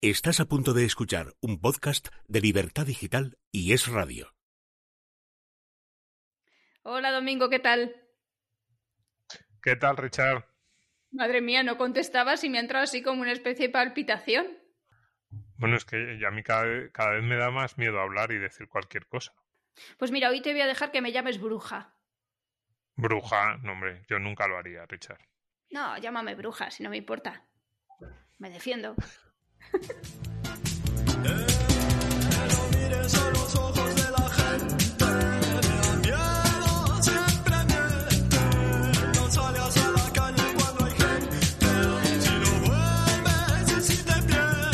Estás a punto de escuchar un podcast de Libertad Digital y Es Radio. Hola Domingo, ¿qué tal? ¿Qué tal, Richard? Madre mía, no contestabas y me ha entrado así como una especie de palpitación. Bueno, es que a mí cada vez me da más miedo hablar y decir cualquier cosa. Pues mira, hoy te voy a dejar que me llames bruja. Bruja, no hombre, yo nunca lo haría, Richard. No, llámame bruja, si no me importa. Me defiendo. No mires a los ojos de la gente, me da miedo, siempre miente. No salgas a la calle cuando hay gente, si no vuelves y si te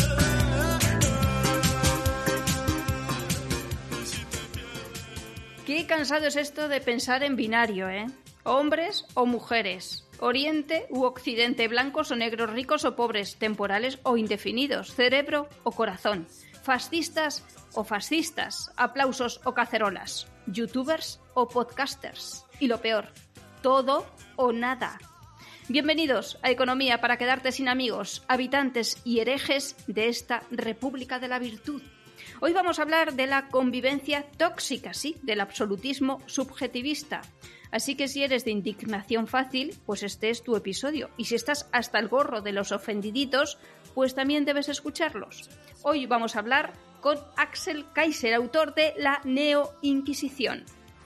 pierdes. Qué cansado es esto de pensar en binario, ¿eh? Hombres o mujeres, oriente u occidente, blancos o negros, ricos o pobres, temporales o indefinidos, cerebro o corazón, fascistas o fascistas, aplausos o cacerolas, youtubers o podcasters. Y lo peor, todo o nada. Bienvenidos a Economía para quedarte sin amigos, habitantes y herejes de esta República de la Virtud. Hoy vamos a hablar de la convivencia tóxica, sí, del absolutismo subjetivista. Así que si eres de indignación fácil, pues este es tu episodio. Y si estás hasta el gorro de los ofendiditos, pues también debes escucharlos. Hoy vamos a hablar con Axel Kaiser, autor de La Neo-Inquisición.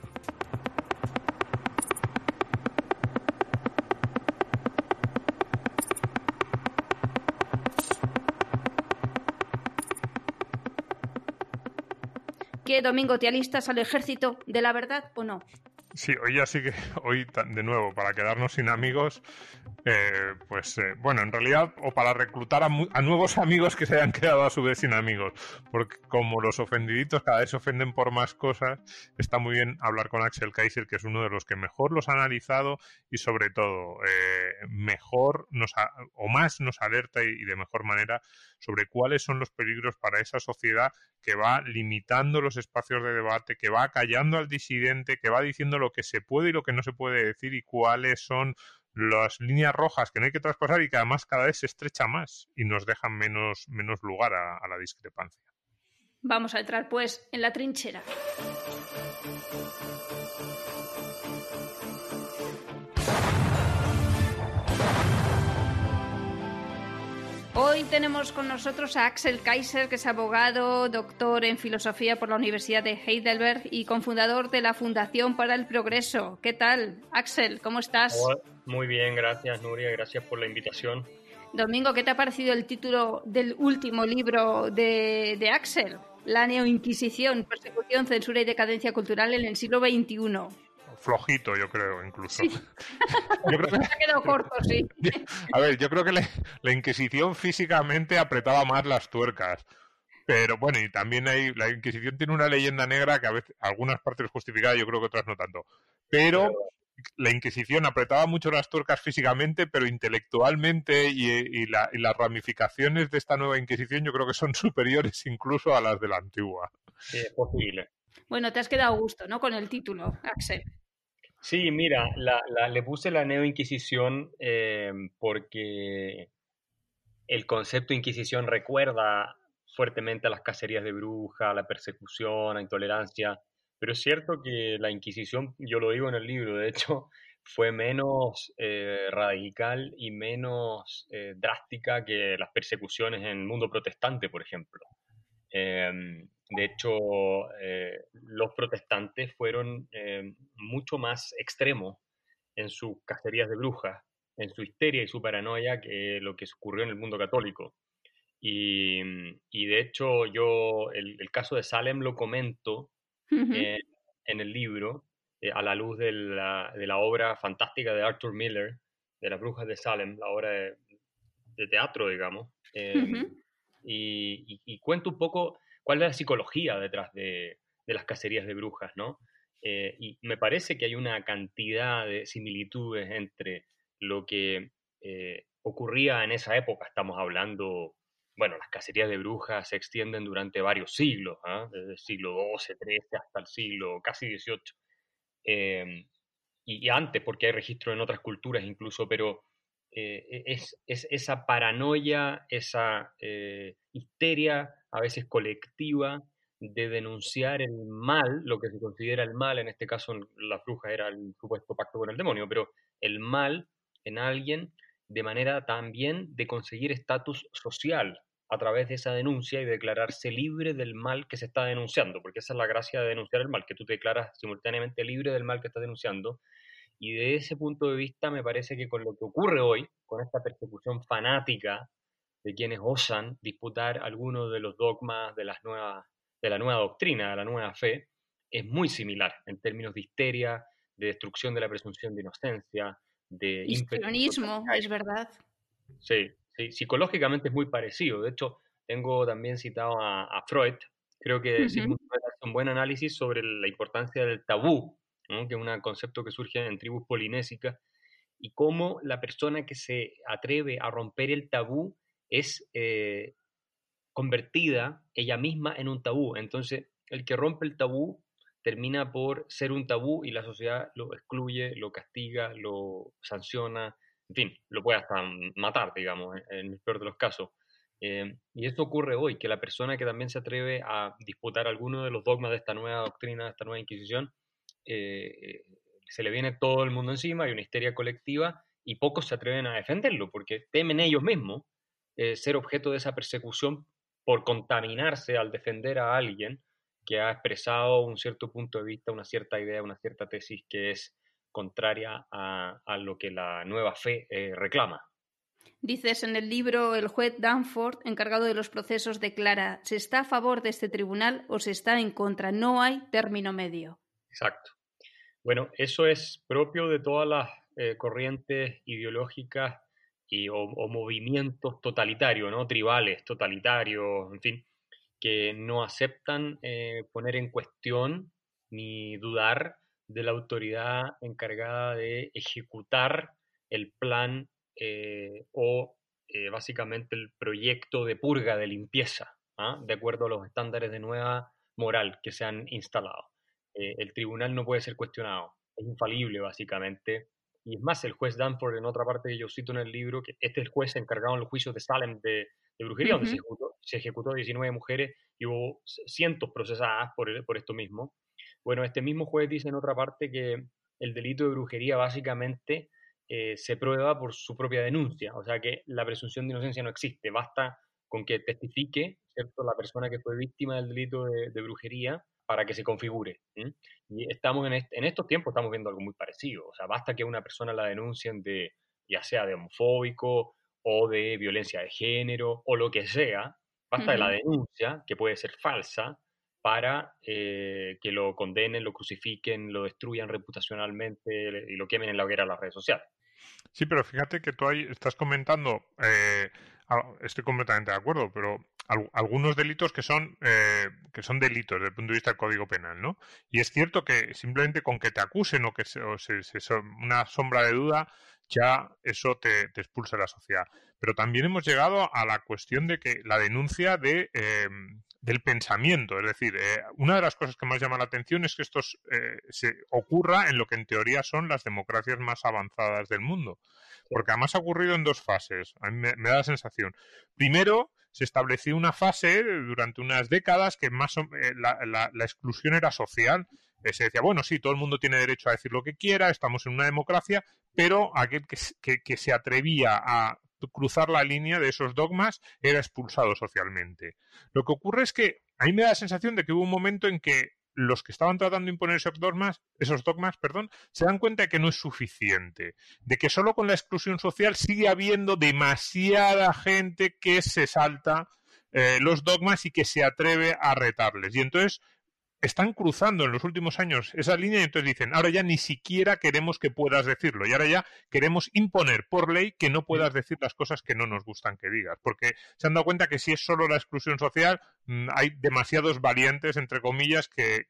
¿Qué, Domingo, te alistas al ejército de la verdad o no? Sí, hoy ya sí que, de nuevo, para quedarnos sin amigos, bueno, en realidad, o para reclutar a nuevos amigos que se hayan quedado a su vez sin amigos, porque como los ofendiditos cada vez se ofenden por más cosas, está muy bien hablar con Axel Kaiser, que es uno de los que mejor los ha analizado y sobre todo mejor o más nos alerta y de mejor manera sobre cuáles son los peligros para esa sociedad que va limitando los espacios de debate, que va callando al disidente, que va diciendo lo que se puede y lo que no se puede decir y cuáles son las líneas rojas que no hay que traspasar y que además cada vez se estrecha más y nos dejan menos lugar a la discrepancia. Vamos a entrar pues en la trinchera. Hoy tenemos con nosotros a Axel Kaiser, que es abogado, doctor en filosofía por la Universidad de Heidelberg y cofundador de la Fundación para el Progreso. ¿Qué tal, Axel? ¿Cómo estás? Hola. Muy bien, gracias, Nuria, gracias por la invitación. Domingo, ¿qué te ha parecido el título del último libro de Axel? La Neo-Inquisición, persecución, censura y decadencia cultural en el siglo XXI. Flojito, yo creo, incluso. Sí. Yo creo que... Se ha quedado corto, sí. A ver, yo creo que la Inquisición físicamente apretaba más las tuercas. Pero bueno, y también la Inquisición tiene una leyenda negra que a veces, algunas partes justificada, yo creo que otras no tanto. Pero la Inquisición apretaba mucho las tuercas físicamente, pero intelectualmente y las ramificaciones de esta nueva Inquisición yo creo que son superiores incluso a las de la antigua. Sí, es posible. Bueno, te has quedado a gusto, ¿no? Con el título, Axel. Sí, mira, le puse la Neo-Inquisición porque el concepto de Inquisición recuerda fuertemente a las cacerías de brujas, a la persecución, a la intolerancia, pero es cierto que la Inquisición, yo lo digo en el libro, de hecho, fue menos radical y menos drástica que las persecuciones en el mundo protestante, por ejemplo. De hecho, los protestantes fueron mucho más extremos en sus cacerías de brujas, en su histeria y su paranoia que lo que ocurrió en el mundo católico. Y de hecho yo el caso de Salem lo comento en el libro a la luz de la obra fantástica de Arthur Miller, de Las Brujas de Salem, la obra de teatro, digamos. Y cuento un poco cuál es la psicología detrás de las cacerías de brujas, ¿no? Y me parece que hay una cantidad de similitudes entre lo que ocurría en esa época. Estamos hablando, bueno, las cacerías de brujas se extienden durante varios siglos, ¿eh? Desde el siglo XII, XIII hasta el siglo casi XVIII. Y antes, porque hay registro en otras culturas incluso, pero es esa paranoia, esa histeria histeria, a veces colectiva, de denunciar el mal, lo que se considera el mal, en este caso las brujas era el supuesto pacto con el demonio, pero el mal en alguien de manera también de conseguir estatus social a través de esa denuncia y declararse libre del mal que se está denunciando, porque esa es la gracia de denunciar el mal, que tú te declaras simultáneamente libre del mal que estás denunciando. Y de ese punto de vista me parece que con lo que ocurre hoy, con esta persecución fanática de quienes osan disputar algunos de los dogmas de la nueva doctrina, de la nueva fe, es muy similar en términos de histeria, de destrucción de la presunción de inocencia, de ímpetu Histrionismo, es totalitario. verdad. Sí, sí, psicológicamente es muy parecido. De hecho, tengo también citado a Freud. Creo que Ujú. Sigmund Freud hace un buen análisis sobre la importancia del tabú, ¿no? Que es un concepto que surge en tribus polinésicas, y cómo la persona que se atreve a romper el tabú es convertida ella misma en un tabú. Entonces, el que rompe el tabú termina por ser un tabú y la sociedad lo excluye, lo castiga, lo sanciona, en fin, lo puede hasta matar, digamos, en el peor de los casos. Y esto ocurre hoy, que la persona que también se atreve a disputar alguno de los dogmas de esta nueva doctrina, de esta nueva Inquisición, eh, se le viene todo el mundo encima, hay una histeria colectiva y pocos se atreven a defenderlo porque temen ellos mismos ser objeto de esa persecución por contaminarse al defender a alguien que ha expresado un cierto punto de vista, una cierta idea, una cierta tesis que es contraria a lo que la nueva fe reclama. Dices en el libro, el juez Danforth, encargado de los procesos, declara: ¿se está a favor de este tribunal o se está en contra? No hay término medio. Exacto. Bueno, eso es propio de todas las corrientes ideológicas o movimientos totalitarios, ¿no? Tribales, totalitarios, en fin, que no aceptan poner en cuestión ni dudar de la autoridad encargada de ejecutar el plan básicamente el proyecto de purga, de limpieza, ¿ah? De acuerdo a los estándares de nueva moral que se han instalado. El tribunal no puede ser cuestionado, es infalible básicamente. Y es más, el juez Danforth, en otra parte que yo cito en el libro, que este es el juez encargado en los juicios de Salem de brujería, donde Ujú. se ejecutó 19 mujeres y hubo cientos procesadas por esto mismo. Bueno, este mismo juez dice en otra parte que el delito de brujería básicamente se prueba por su propia denuncia, o sea que la presunción de inocencia no existe, basta con que testifique, ¿cierto?, la persona que fue víctima del delito de brujería para que se configure. ¿Sí? Y estamos en estos tiempos estamos viendo algo muy parecido, o sea, basta que una persona la denuncien de, ya sea de homofóbico o de violencia de género o lo que sea, basta de la Ujú. denuncia, que puede ser falsa, para que lo condenen, lo crucifiquen, lo destruyan reputacionalmente y lo quemen en la hoguera de las redes sociales. Sí, pero fíjate que tú ahí estás comentando, estoy completamente de acuerdo, pero algunos delitos que son delitos desde el punto de vista del Código Penal, ¿no? Y es cierto que simplemente con que te acusen una sombra de duda, ya eso te expulsa de la sociedad. Pero también hemos llegado a la cuestión de que la denuncia del pensamiento, es decir, una de las cosas que más llama la atención es que esto se ocurra en lo que en teoría son las democracias más avanzadas del mundo, Sí. porque además ha ocurrido en dos fases, a mí me da la sensación. Primero, se estableció una fase durante unas décadas que la exclusión era social. Se decía, bueno, sí, todo el mundo tiene derecho a decir lo que quiera, estamos en una democracia, pero aquel que se atrevía a cruzar la línea de esos dogmas era expulsado socialmente. Lo que ocurre es que a mí me da la sensación de que hubo un momento en que los que estaban tratando de imponer esos dogmas, se dan cuenta de que no es suficiente, de que solo con la exclusión social sigue habiendo demasiada gente que se salta los dogmas y que se atreve a retarles. Y entonces están cruzando en los últimos años esa línea y entonces dicen, ahora ya ni siquiera queremos que puedas decirlo y ahora ya queremos imponer por ley que no puedas decir las cosas que no nos gustan que digas, porque se han dado cuenta que si es solo la exclusión social hay demasiados variantes, entre comillas,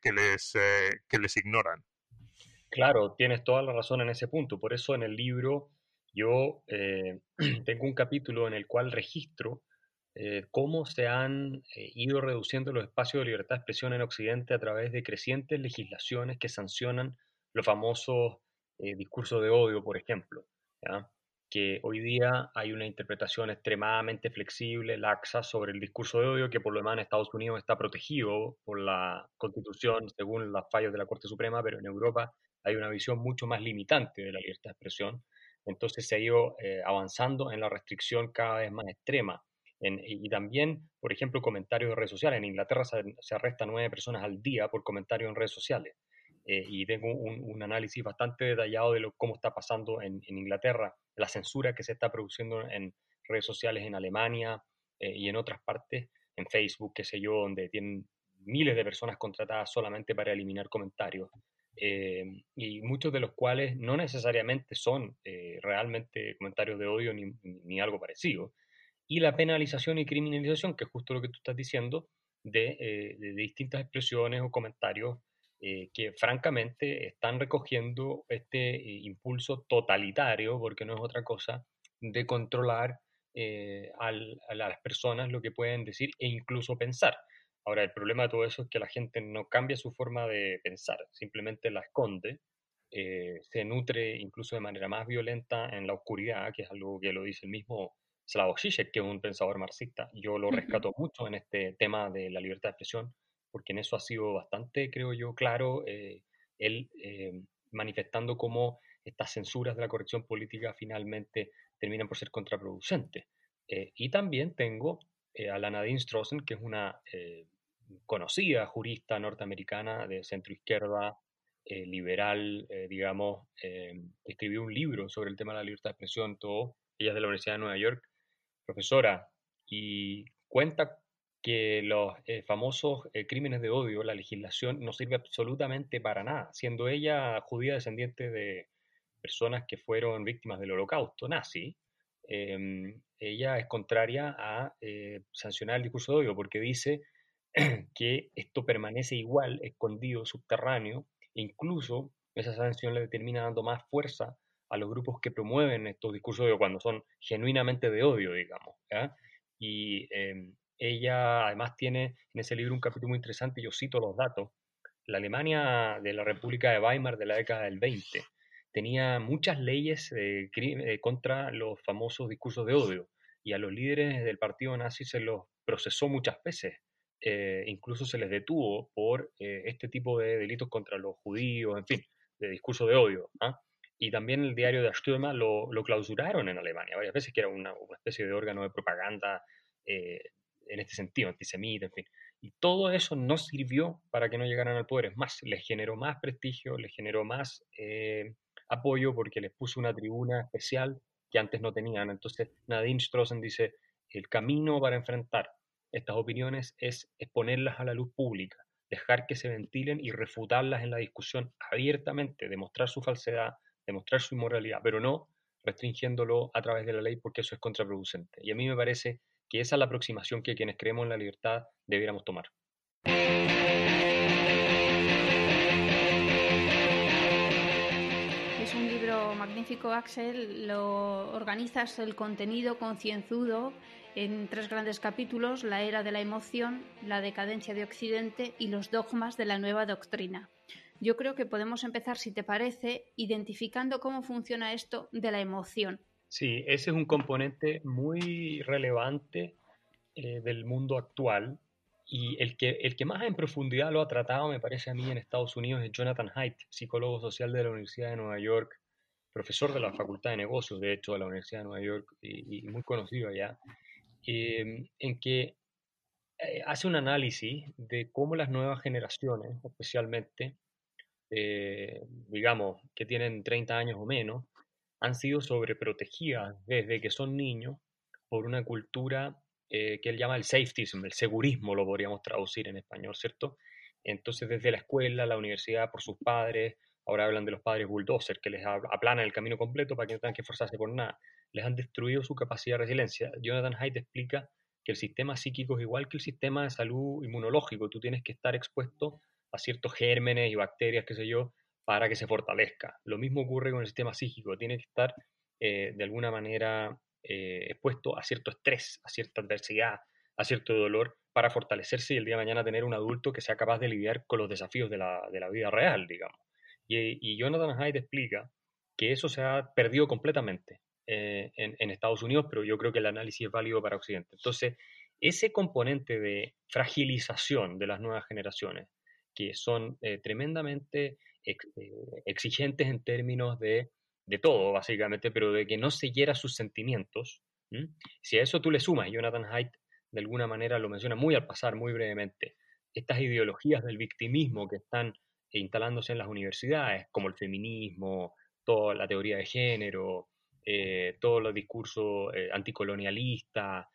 que les ignoran. Claro, tienes toda la razón en ese punto. Por eso en el libro yo tengo un capítulo en el cual registro cómo se han ido reduciendo los espacios de libertad de expresión en Occidente a través de crecientes legislaciones que sancionan los famosos discursos de odio, por ejemplo, ¿ya? que hoy día hay una interpretación extremadamente flexible, laxa, sobre el discurso de odio, que por lo demás en Estados Unidos está protegido por la Constitución según los fallos de la Corte Suprema, pero en Europa hay una visión mucho más limitante de la libertad de expresión. Entonces se ha ido avanzando en la restricción cada vez más extrema. Y también, por ejemplo, comentarios de redes sociales. En Inglaterra se arrestan 9 personas al día por comentarios en redes sociales. Y tengo un análisis bastante detallado de cómo está pasando en Inglaterra, la censura que se está produciendo en redes sociales en Alemania y en otras partes, en Facebook, qué sé yo, donde tienen miles de personas contratadas solamente para eliminar comentarios, y muchos de los cuales no necesariamente son realmente comentarios de odio ni algo parecido. Y la penalización y criminalización, que es justo lo que tú estás diciendo, de distintas expresiones o comentarios que francamente están recogiendo este impulso totalitario, porque no es otra cosa, de controlar a las personas lo que pueden decir e incluso pensar. Ahora, el problema de todo eso es que la gente no cambia su forma de pensar, simplemente la esconde, se nutre incluso de manera más violenta en la oscuridad, que es algo que lo dice el mismo Slavoj Žižek, que es un pensador marxista. Yo lo rescato mucho en este tema de la libertad de expresión, porque en eso ha sido bastante, creo yo, claro, él manifestando cómo estas censuras de la corrección política finalmente terminan por ser contraproducentes. Y también tengo a la Nadine Strossen, que es una conocida jurista norteamericana de centroizquierda, liberal, digamos, escribió un libro sobre el tema de la libertad de expresión, todo. Ella es de la Universidad de Nueva York, profesora, y cuenta que los famosos crímenes de odio, la legislación no sirve absolutamente para nada, siendo ella judía descendiente de personas que fueron víctimas del holocausto nazi. Ella es contraria a sancionar el discurso de odio porque dice que esto permanece igual, escondido, subterráneo, e incluso esa sanción le termina dando más fuerza a los grupos que promueven estos discursos de odio cuando son genuinamente de odio, digamos. ¿Ya? Y ella además tiene en ese libro un capítulo muy interesante, yo cito los datos. La Alemania de la República de Weimar de la década del 20 tenía muchas leyes contra los famosos discursos de odio y a los líderes del partido nazi se los procesó muchas veces. Incluso se les detuvo por este tipo de delitos contra los judíos, en fin, de discurso de odio. ¿Ah? Y también el diario de Stürmer lo clausuraron en Alemania varias veces, que era una especie de órgano de propaganda en este sentido, antisemita, en fin. Y todo eso no sirvió para que no llegaran al poder. Es más, les generó más prestigio, les generó más apoyo porque les puso una tribuna especial que antes no tenían. Entonces, Nadine Strossen dice, el camino para enfrentar estas opiniones es exponerlas a la luz pública, dejar que se ventilen y refutarlas en la discusión abiertamente, demostrar su falsedad, demostrar su inmoralidad, pero no restringiéndolo a través de la ley porque eso es contraproducente. Y a mí me parece que esa es la aproximación que quienes creemos en la libertad debiéramos tomar. Es un libro magnífico, Axel. Lo organizas el contenido concienzudo en 3 grandes capítulos: la era de la emoción, la decadencia de Occidente y los dogmas de la nueva doctrina. Yo creo que podemos empezar, si te parece, identificando cómo funciona esto de la emoción. Sí, ese es un componente muy relevante del mundo actual, y el que más en profundidad lo ha tratado, me parece a mí, en Estados Unidos es Jonathan Haidt, psicólogo social de la Universidad de Nueva York, profesor de la Facultad de Negocios, de hecho, de la Universidad de Nueva York, y muy conocido allá, en que hace un análisis de cómo las nuevas generaciones, especialmente, digamos, que tienen 30 años o menos, han sido sobreprotegidas desde que son niños por una cultura que él llama el safetyism, el segurismo lo podríamos traducir en español, ¿cierto? Entonces desde la escuela, la universidad, por sus padres, ahora hablan de los padres bulldozer, que les aplanan el camino completo para que no tengan que esforzarse por nada, les han destruido su capacidad de resiliencia. Jonathan Haidt explica que el sistema psíquico es igual que el sistema de salud inmunológico, tú tienes que estar expuesto a ciertos gérmenes y bacterias, qué sé yo, para que se fortalezca. Lo mismo ocurre con el sistema psíquico, tiene que estar de alguna manera expuesto a cierto estrés, a cierta adversidad, a cierto dolor, para fortalecerse y el día de mañana tener un adulto que sea capaz de lidiar con los desafíos de la vida real, digamos. Y Jonathan Haidt explica que eso se ha perdido completamente. en Estados Unidos, pero yo creo que el análisis es válido para Occidente. Entonces, ese componente de fragilización de las nuevas generaciones, que son tremendamente exigentes en términos de todo, básicamente, pero de que no se hiera sus sentimientos. ¿Mm? Si a eso tú le sumas, Jonathan Haidt de alguna manera lo menciona muy al pasar, muy brevemente, estas ideologías del victimismo que están instalándose en las universidades, como el feminismo, toda la teoría de género, todos los discursos anticolonialistas,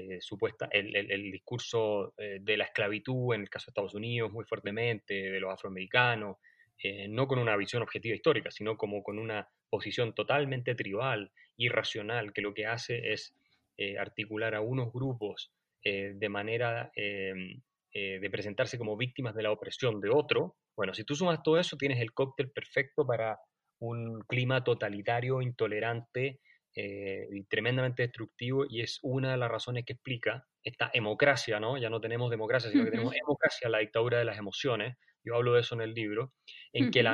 el discurso de la esclavitud en el caso de Estados Unidos muy fuertemente, de los afroamericanos, no con una visión objetiva histórica, sino como con una posición totalmente tribal, irracional, que lo que hace es articular a unos grupos de manera de presentarse como víctimas de la opresión de otro. Bueno, si tú sumas todo eso, tienes el cóctel perfecto para un clima totalitario, intolerante y tremendamente destructivo, y es una de las razones que explica esta hemocracia, ¿no? Ya no tenemos democracia, sino que tenemos hemocracia, la dictadura de las emociones. Yo hablo de eso en el libro, en que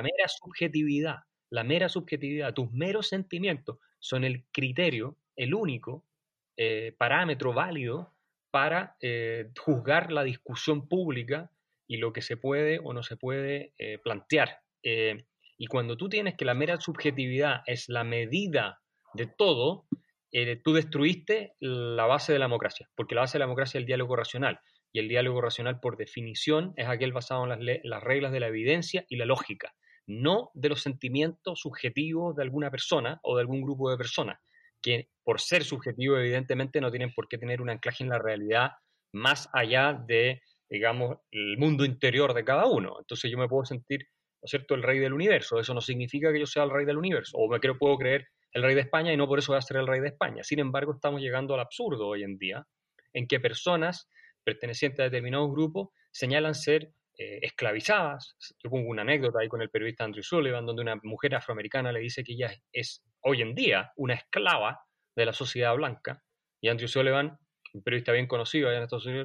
la mera subjetividad, tus meros sentimientos son el criterio, el único parámetro válido para juzgar la discusión pública y lo que se puede o no se puede plantear. Y cuando tú tienes que la mera subjetividad es la medida de todo, tú destruiste la base de la democracia, porque la base de la democracia es el diálogo racional, y el diálogo racional por definición es aquel basado en las reglas de la evidencia y la lógica, no de los sentimientos subjetivos de alguna persona o de algún grupo de personas, que por ser subjetivos evidentemente no tienen por qué tener un anclaje en la realidad más allá de, digamos, el mundo interior de cada uno. Entonces yo me puedo sentir, ¿no es cierto?, el rey del universo. Eso no significa que yo sea el rey del universo, o puedo creer el rey de España y no por eso voy a ser el rey de España. Sin embargo, estamos llegando al absurdo hoy en día, en que personas pertenecientes a determinados grupos señalan ser esclavizadas. Yo pongo una anécdota ahí con el periodista Andrew Sullivan, donde una mujer afroamericana le dice que ella es hoy en día una esclava de la sociedad blanca, y Andrew Sullivan, un periodista bien conocido allá en Estados Unidos,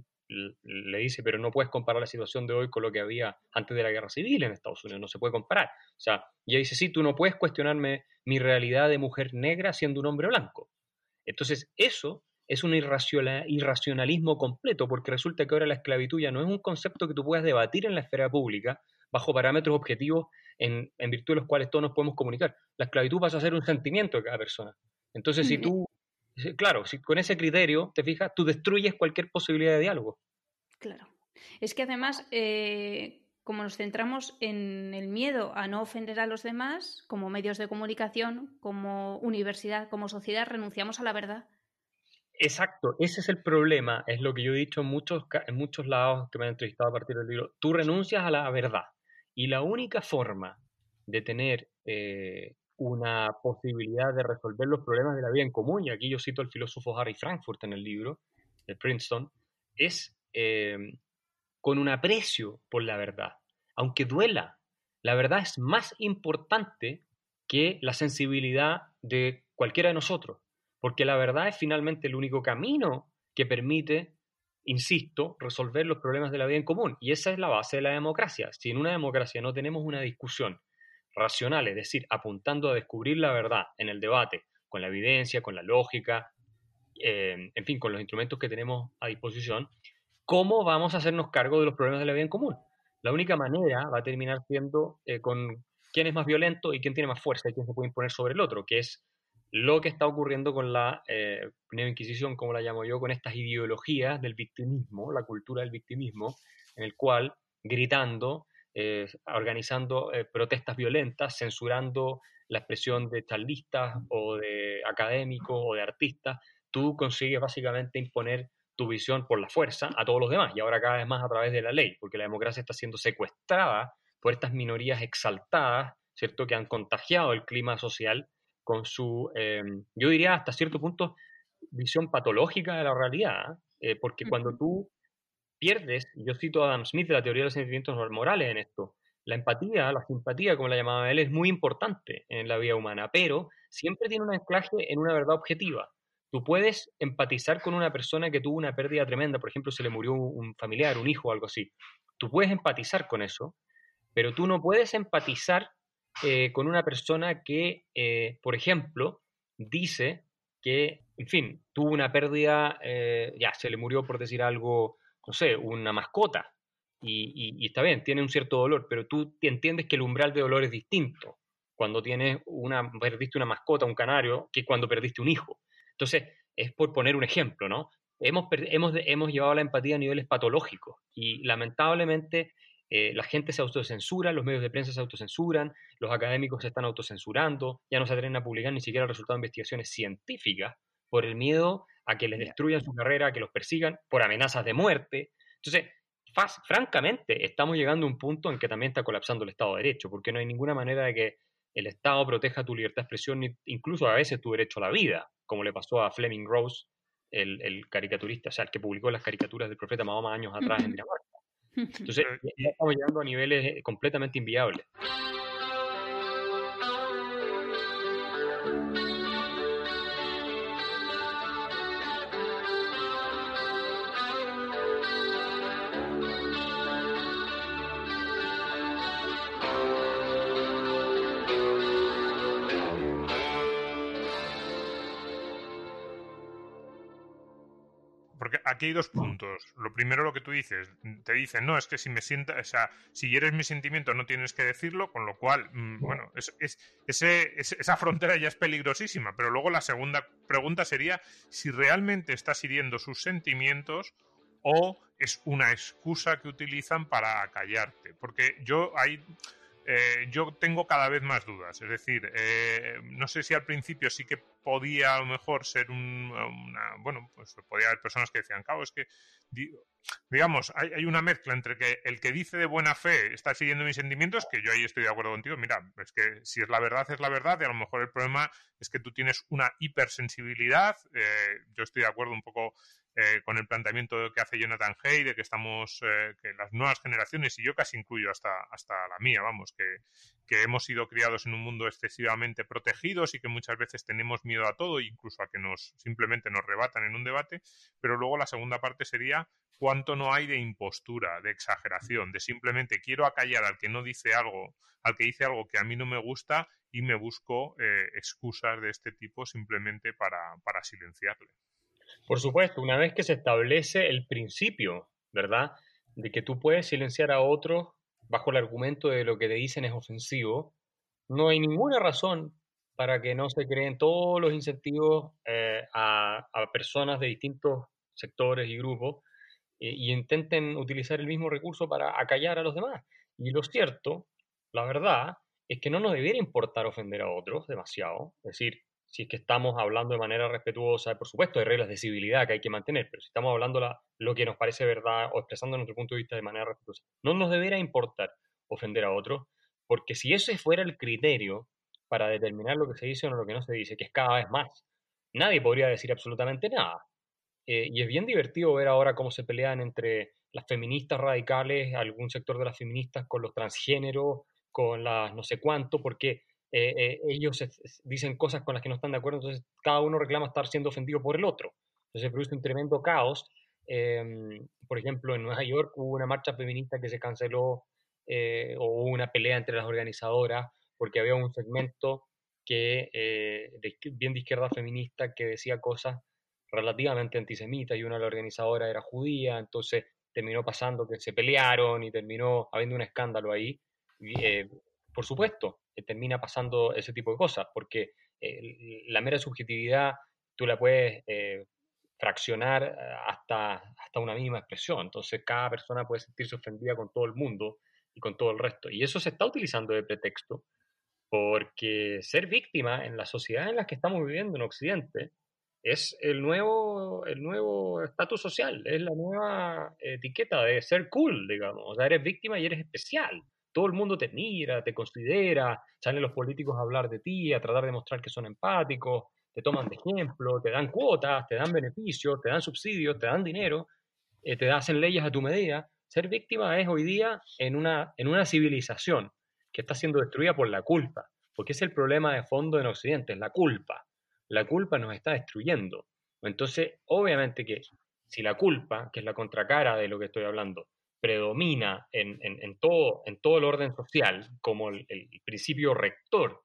le dice, pero no puedes comparar la situación de hoy con lo que había antes de la guerra civil en Estados Unidos, no se puede comparar. O sea, y ella dice, sí, tú no puedes cuestionarme mi realidad de mujer negra siendo un hombre blanco. Entonces, eso es un irracionalismo completo, porque resulta que ahora la esclavitud ya no es un concepto que tú puedas debatir en la esfera pública bajo parámetros objetivos en virtud de los cuales todos nos podemos comunicar. La esclavitud pasa a ser un sentimiento de cada persona. Entonces, si tú, claro, si con ese criterio, te fijas, tú destruyes cualquier posibilidad de diálogo. Claro. Es que además, como nos centramos en el miedo a no ofender a los demás, como medios de comunicación, como universidad, como sociedad, renunciamos a la verdad. Exacto, ese es el problema, es lo que yo he dicho en muchos lados que me han entrevistado a partir del libro. Tú renuncias a la verdad, y la única forma de tener una posibilidad de resolver los problemas de la vida en común, y aquí yo cito al filósofo Harry Frankfurt en el libro de Princeton, es con un aprecio por la verdad, aunque duela. La verdad es más importante que la sensibilidad de cualquiera de nosotros, porque la verdad es finalmente el único camino que permite, insisto, resolver los problemas de la vida en común, y esa es la base de la democracia. Si en una democracia no tenemos una discusión racional, es decir, apuntando a descubrir la verdad en el debate, con la evidencia, con la lógica, en fin, con los instrumentos que tenemos a disposición, ¿cómo vamos a hacernos cargo de los problemas de la vida en común? La única manera va a terminar siendo con quién es más violento y quién tiene más fuerza y quién se puede imponer sobre el otro, que es lo que está ocurriendo con la neoinquisición, como la llamo yo, con estas ideologías del victimismo, la cultura del victimismo, en el cual, gritando, organizando protestas violentas, censurando la expresión de charlistas o de académicos o de artistas, tú consigues básicamente imponer tu visión por la fuerza a todos los demás, y ahora cada vez más a través de la ley, porque la democracia está siendo secuestrada por estas minorías exaltadas, ¿cierto?, que han contagiado el clima social con su, yo diría hasta cierto punto, visión patológica de la realidad, porque cuando tú pierdes, yo cito a Adam Smith de la teoría de los sentimientos morales en esto, la empatía, la simpatía, como la llamaba él, es muy importante en la vida humana, pero siempre tiene un anclaje en una verdad objetiva. Tú puedes empatizar con una persona que tuvo una pérdida tremenda, por ejemplo, se le murió un familiar, un hijo o algo así. Tú puedes empatizar con eso, pero tú no puedes empatizar con una persona que, por ejemplo, dice que, en fin, tuvo una pérdida, ya se le murió, por decir algo, no sé, una mascota, y está bien, tiene un cierto dolor, pero tú entiendes que el umbral de dolor es distinto cuando perdiste una mascota, un canario, que cuando perdiste un hijo. Entonces, es por poner un ejemplo, ¿no? Hemos llevado la empatía a niveles patológicos y lamentablemente la gente se autocensura, los medios de prensa se autocensuran, los académicos se están autocensurando, ya no se atreven a publicar ni siquiera resultados de investigaciones científicas por el miedo a que les destruyan su carrera, a que los persigan, por amenazas de muerte. Entonces, francamente, estamos llegando a un punto en que también está colapsando el Estado de Derecho, porque no hay ninguna manera de que el Estado proteja tu libertad de expresión, incluso a veces tu derecho a la vida, como le pasó a Fleming Rose, el caricaturista, o sea, el que publicó las caricaturas del profeta Mahoma años atrás en Dinamarca. Entonces, ya estamos llegando a niveles completamente inviables. Porque aquí hay dos puntos. Lo primero, lo que tú dices, te dicen, no, es que si me sienta, o sea, si eres mi sentimiento no tienes que decirlo, con lo cual, bueno, esa frontera ya es peligrosísima. Pero luego la segunda pregunta sería si realmente estás hiriendo sus sentimientos o es una excusa que utilizan para acallarte. Porque yo tengo cada vez más dudas. Es decir, no sé si al principio sí que podía a lo mejor ser bueno, pues podía haber personas que decían, claro, es que, digamos, hay una mezcla entre que el que dice de buena fe está siguiendo mis sentimientos, que yo ahí estoy de acuerdo contigo, mira, es que si es la verdad, y a lo mejor el problema es que tú tienes una hipersensibilidad. Yo estoy de acuerdo un poco con el planteamiento que hace Jonathan Hay, de que que las nuevas generaciones, y yo casi incluyo hasta la mía, vamos, que hemos sido criados en un mundo excesivamente protegidos y que muchas veces tenemos miedo a todo, incluso a que simplemente nos rebatan en un debate. Pero luego la segunda parte sería cuánto no hay de impostura, de exageración, de simplemente quiero acallar al que no dice algo, al que dice algo que a mí no me gusta, y me busco excusas de este tipo simplemente para silenciarle. Por supuesto, una vez que se establece el principio, ¿verdad?, de que tú puedes silenciar a otros bajo el argumento de lo que te dicen es ofensivo, no hay ninguna razón para que no se creen todos los incentivos a personas de distintos sectores y grupos y intenten utilizar el mismo recurso para acallar a los demás. Y lo cierto, la verdad, es que no nos debiera importar ofender a otros demasiado. Es decir, si es que estamos hablando de manera respetuosa, por supuesto, hay reglas de civilidad que hay que mantener, pero si estamos hablando lo que nos parece verdad o expresando nuestro punto de vista de manera respetuosa, no nos debiera importar ofender a otros, porque si ese fuera el criterio para determinar lo que se dice o lo que no se dice, que es cada vez más, nadie podría decir absolutamente nada. Y es bien divertido ver ahora cómo se pelean entre las feministas radicales, algún sector de las feministas con los transgéneros, con las no sé cuánto, porque ellos dicen cosas con las que no están de acuerdo, entonces cada uno reclama estar siendo ofendido por el otro. Entonces se produce un tremendo caos. Por ejemplo, en Nueva York hubo una marcha feminista que se canceló, o hubo una pelea entre las organizadoras, porque había un segmento bien de izquierda feminista que decía cosas relativamente antisemita y una de las organizadoras era judía, entonces terminó pasando que se pelearon y terminó habiendo un escándalo ahí. Y, por supuesto, termina pasando ese tipo de cosas, porque la mera subjetividad tú la puedes fraccionar hasta una mínima expresión, entonces cada persona puede sentirse ofendida con todo el mundo y con todo el resto, y eso se está utilizando de pretexto, porque ser víctima en la sociedad en la que estamos viviendo en Occidente es el nuevo estatus social, es la nueva etiqueta de ser cool, digamos. O sea, eres víctima y eres especial. Todo el mundo te mira, te considera, salen los políticos a hablar de ti, a tratar de mostrar que son empáticos, te toman de ejemplo, te dan cuotas, te dan beneficios, te dan subsidios, te dan dinero, te hacen leyes a tu medida. Ser víctima es hoy día en una civilización que está siendo destruida por la culpa, porque es el problema de fondo en Occidente, es la culpa. La culpa nos está destruyendo. Entonces, obviamente que si la culpa, que es la contracara de lo que estoy hablando, predomina en todo el orden social como el principio rector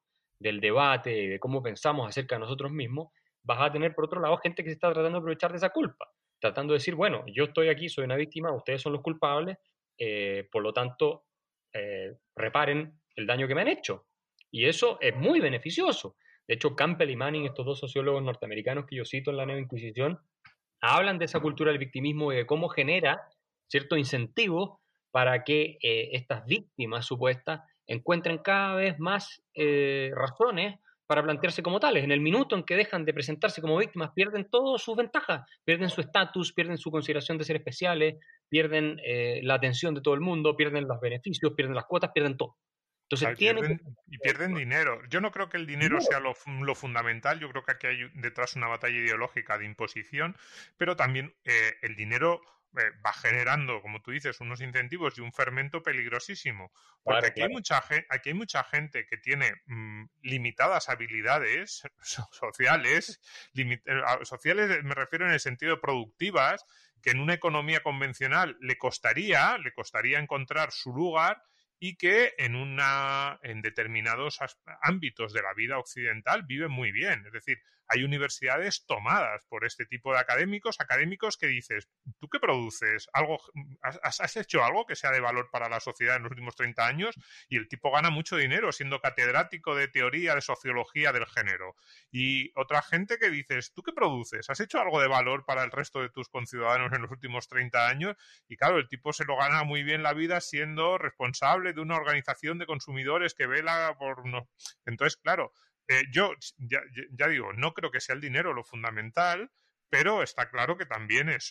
del debate, de cómo pensamos acerca de nosotros mismos, vas a tener por otro lado gente que se está tratando de aprovechar de esa culpa, tratando de decir, bueno, yo estoy aquí, soy una víctima, ustedes son los culpables, por lo tanto, reparen el daño que me han hecho. Y eso es muy beneficioso. De hecho, Campbell y Manning, estos dos sociólogos norteamericanos que yo cito en la Nueva Inquisición, hablan de esa cultura del victimismo y de cómo genera cierto incentivo para que estas víctimas supuestas encuentren cada vez más razones para plantearse como tales. En el minuto en que dejan de presentarse como víctimas, pierden todas sus ventajas, pierden su estatus, pierden su consideración de ser especiales, pierden la atención de todo el mundo, pierden los beneficios, pierden las cuotas, pierden todo. Entonces Claro, tienen que... y pierden dinero. Yo no creo que el dinero sea lo fundamental, yo creo que aquí hay detrás una batalla ideológica de imposición, pero también el dinero va generando, como tú dices, unos incentivos y un fermento peligrosísimo. Porque Claro, aquí hay aquí hay mucha gente que tiene limitadas habilidades sociales, sociales me refiero en el sentido de productivas, que en una economía convencional le costaría encontrar su lugar, y que en determinados ámbitos de la vida occidental viven muy bien. Es decir, hay universidades tomadas por este tipo de académicos que dices, ¿tú qué produces? ¿Has hecho algo que sea de valor para la sociedad en los últimos 30 años? Y el tipo gana mucho dinero siendo catedrático de teoría, de sociología del género. Y otra gente que dices, ¿tú qué produces? ¿Has hecho algo de valor para el resto de tus conciudadanos en los últimos 30 años? Y claro, el tipo se lo gana muy bien la vida siendo responsable de una organización de consumidores que vela por... No. Entonces, claro, yo ya digo, no creo que sea el dinero lo fundamental, pero está claro que también es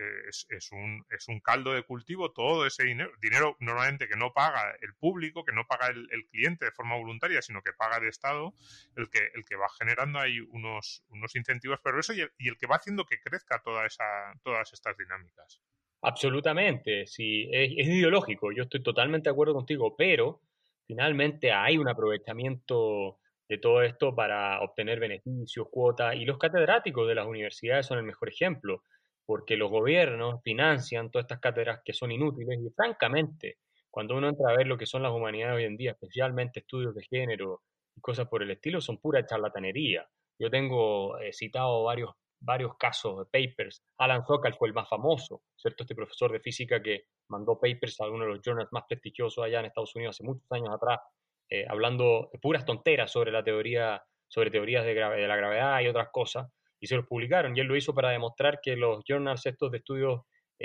un caldo de cultivo todo ese dinero normalmente que no paga el público, que no paga el cliente de forma voluntaria, sino que paga el Estado, el que va generando ahí unos incentivos perversos y el que va haciendo que crezca todas estas dinámicas. Absolutamente, sí, es ideológico, yo estoy totalmente de acuerdo contigo, pero finalmente hay un aprovechamiento de todo esto para obtener beneficios, cuotas, y los catedráticos de las universidades son el mejor ejemplo, porque los gobiernos financian todas estas cátedras que son inútiles y francamente, cuando uno entra a ver lo que son las humanidades hoy en día, especialmente estudios de género y cosas por el estilo, son pura charlatanería. Yo tengo citado varios casos de papers. Alan Sokal fue el más famoso, ¿cierto? Este profesor de física que mandó papers a uno de los journals más prestigiosos allá en Estados Unidos hace muchos años atrás, hablando de puras tonteras sobre sobre teorías de la gravedad y otras cosas, y se los publicaron. Y él lo hizo para demostrar que los journals estos de estudios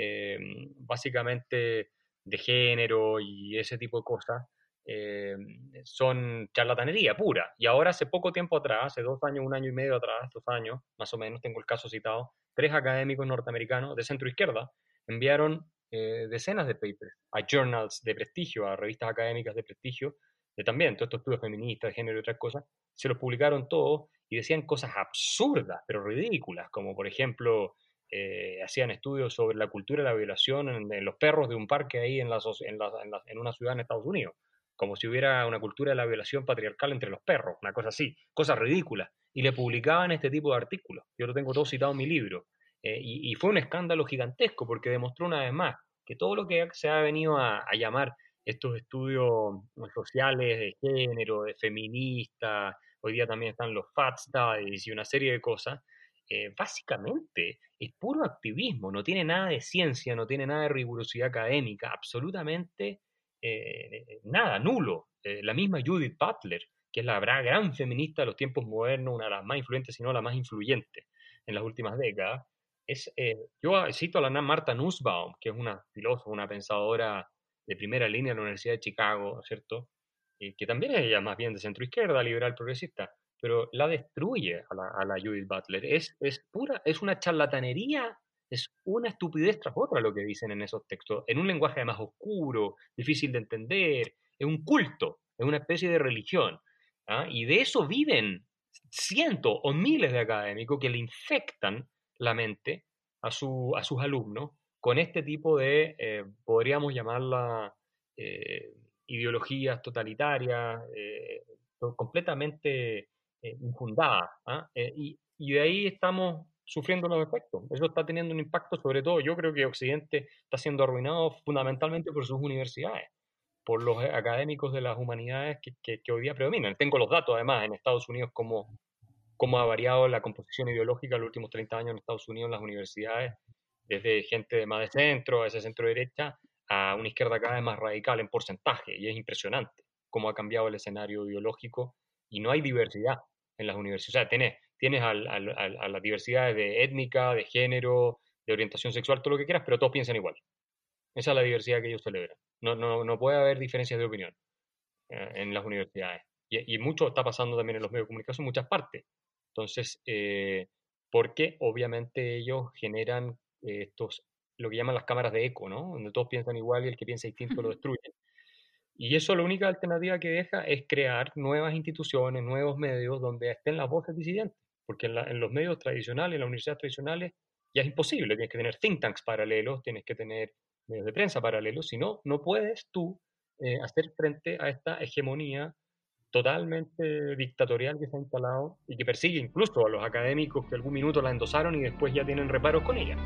básicamente de género y ese tipo de cosas, eh, son charlatanería pura. Y ahora hace poco tiempo atrás, hace 2 años, 1 año y medio atrás, 2 años más o menos, tengo el caso citado, 3 académicos norteamericanos de centro izquierda enviaron decenas de papers a journals de prestigio, a revistas académicas de prestigio, de también todos estos estudios feministas, de género y otras cosas, se los publicaron todos y decían cosas absurdas, pero ridículas, como por ejemplo hacían estudios sobre la cultura de la violación en los perros de un parque ahí en una ciudad en Estados Unidos, como si hubiera una cultura de la violación patriarcal entre los perros, una cosa así, cosas ridículas. Y le publicaban este tipo de artículos. Yo lo tengo todo citado en mi libro. Y fue un escándalo gigantesco porque demostró una vez más que todo lo que se ha venido a llamar estos estudios sociales de género, de feminista, hoy día también están los fat studies y una serie de cosas, básicamente es puro activismo, no tiene nada de ciencia, no tiene nada de rigurosidad académica, absolutamente nada, nulo. La misma Judith Butler, que es la gran feminista de los tiempos modernos, una de las más influyentes, si no la más influyente en las últimas décadas, yo cito a la Martha Nussbaum, que es una filósofa, una pensadora de primera línea de la Universidad de Chicago, ¿cierto? Que también es ella más bien de centro izquierda, liberal progresista, pero la destruye a la Judith Butler. Es una charlatanería, es una estupidez tras otra lo que dicen en esos textos, en un lenguaje además oscuro, difícil de entender, es un culto, es una especie de religión. ¿Ah? Y de eso viven cientos o miles de académicos que le infectan la mente a sus alumnos con este tipo de, podríamos llamarla, ideologías totalitarias, completamente infundadas. ¿Ah? Y de ahí estamos sufriendo los efectos. Eso está teniendo un impacto, sobre todo, yo creo que Occidente está siendo arruinado fundamentalmente por sus universidades, por los académicos de las humanidades que hoy día predominan. Tengo los datos, además, en Estados Unidos, cómo ha variado la composición ideológica en los últimos 30 años en Estados Unidos en las universidades, desde gente de más de centro, a ese centro-derecha, a una izquierda cada vez más radical en porcentaje, y es impresionante cómo ha cambiado el escenario ideológico, y no hay diversidad en las universidades. O sea, tienes a las diversidades de étnica, de género, de orientación sexual, todo lo que quieras, pero todos piensan igual. Esa es la diversidad que ellos celebran. No puede haber diferencias de opinión en las universidades. Y mucho está pasando también en los medios de comunicación en muchas partes. Entonces, porque obviamente ellos generan lo que llaman las cámaras de eco, ¿no? Donde todos piensan igual y el que piensa distinto lo destruye. Y eso, la única alternativa que deja es crear nuevas instituciones, nuevos medios donde estén las voces disidentes. Porque en los medios tradicionales, en las universidades tradicionales, ya es imposible. Tienes que tener think tanks paralelos, tienes que tener medios de prensa paralelos. Si no, no puedes tú hacer frente a esta hegemonía totalmente dictatorial que se ha instalado y que persigue incluso a los académicos que algún minuto la endosaron y después ya tienen reparos con ella.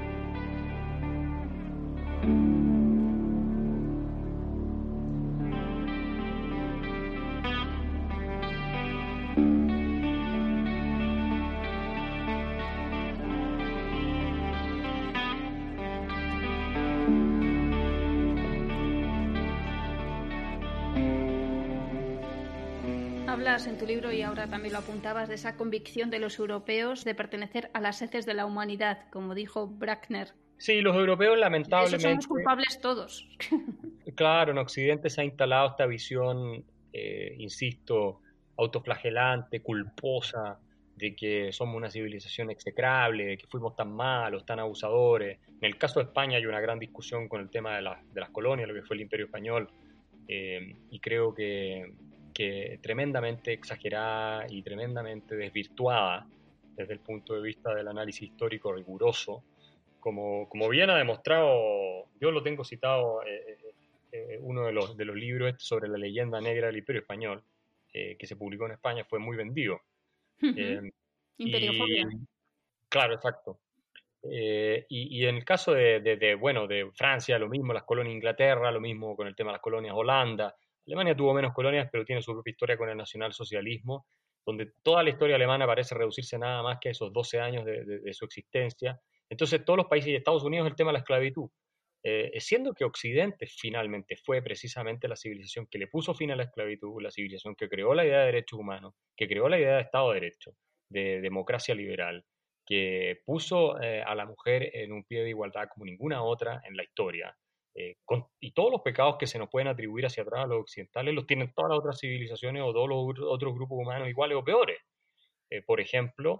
Hablas en tu libro, y ahora también lo apuntabas, de esa convicción de los europeos de pertenecer a las heces de la humanidad, como dijo Bruckner. Sí, los europeos De eso lamentablemente, somos culpables todos. claro, en Occidente se ha instalado esta visión, insisto, autoflagelante, culposa, de que somos una civilización execrable, de que fuimos tan malos, tan abusadores. En el caso de España hay una gran discusión con el tema de las colonias, lo que fue el Imperio Español, y creo que tremendamente exagerada y tremendamente desvirtuada desde el punto de vista del análisis histórico riguroso, como bien ha demostrado. Yo lo tengo citado, uno de los libros sobre la leyenda negra del Imperio Español, que se publicó en España, fue muy vendido. Imperiofobia. Claro, exacto. Y en el caso de Francia, lo mismo, las colonias de Inglaterra, lo mismo con el tema de las colonias Holanda. Alemania tuvo menos colonias, pero tiene su propia historia con el nacionalsocialismo, donde toda la historia alemana parece reducirse nada más que a esos 12 años de su existencia. Entonces, todos los países, y Estados Unidos, el tema de la esclavitud. Siendo que Occidente finalmente fue precisamente la civilización que le puso fin a la esclavitud, la civilización que creó la idea de derechos humanos, que creó la idea de Estado de Derecho, de democracia liberal, que puso a la mujer en un pie de igualdad como ninguna otra en la historia. Y todos los pecados que se nos pueden atribuir hacia atrás a los occidentales los tienen todas las otras civilizaciones o todos los otros grupos humanos iguales o peores. Por ejemplo,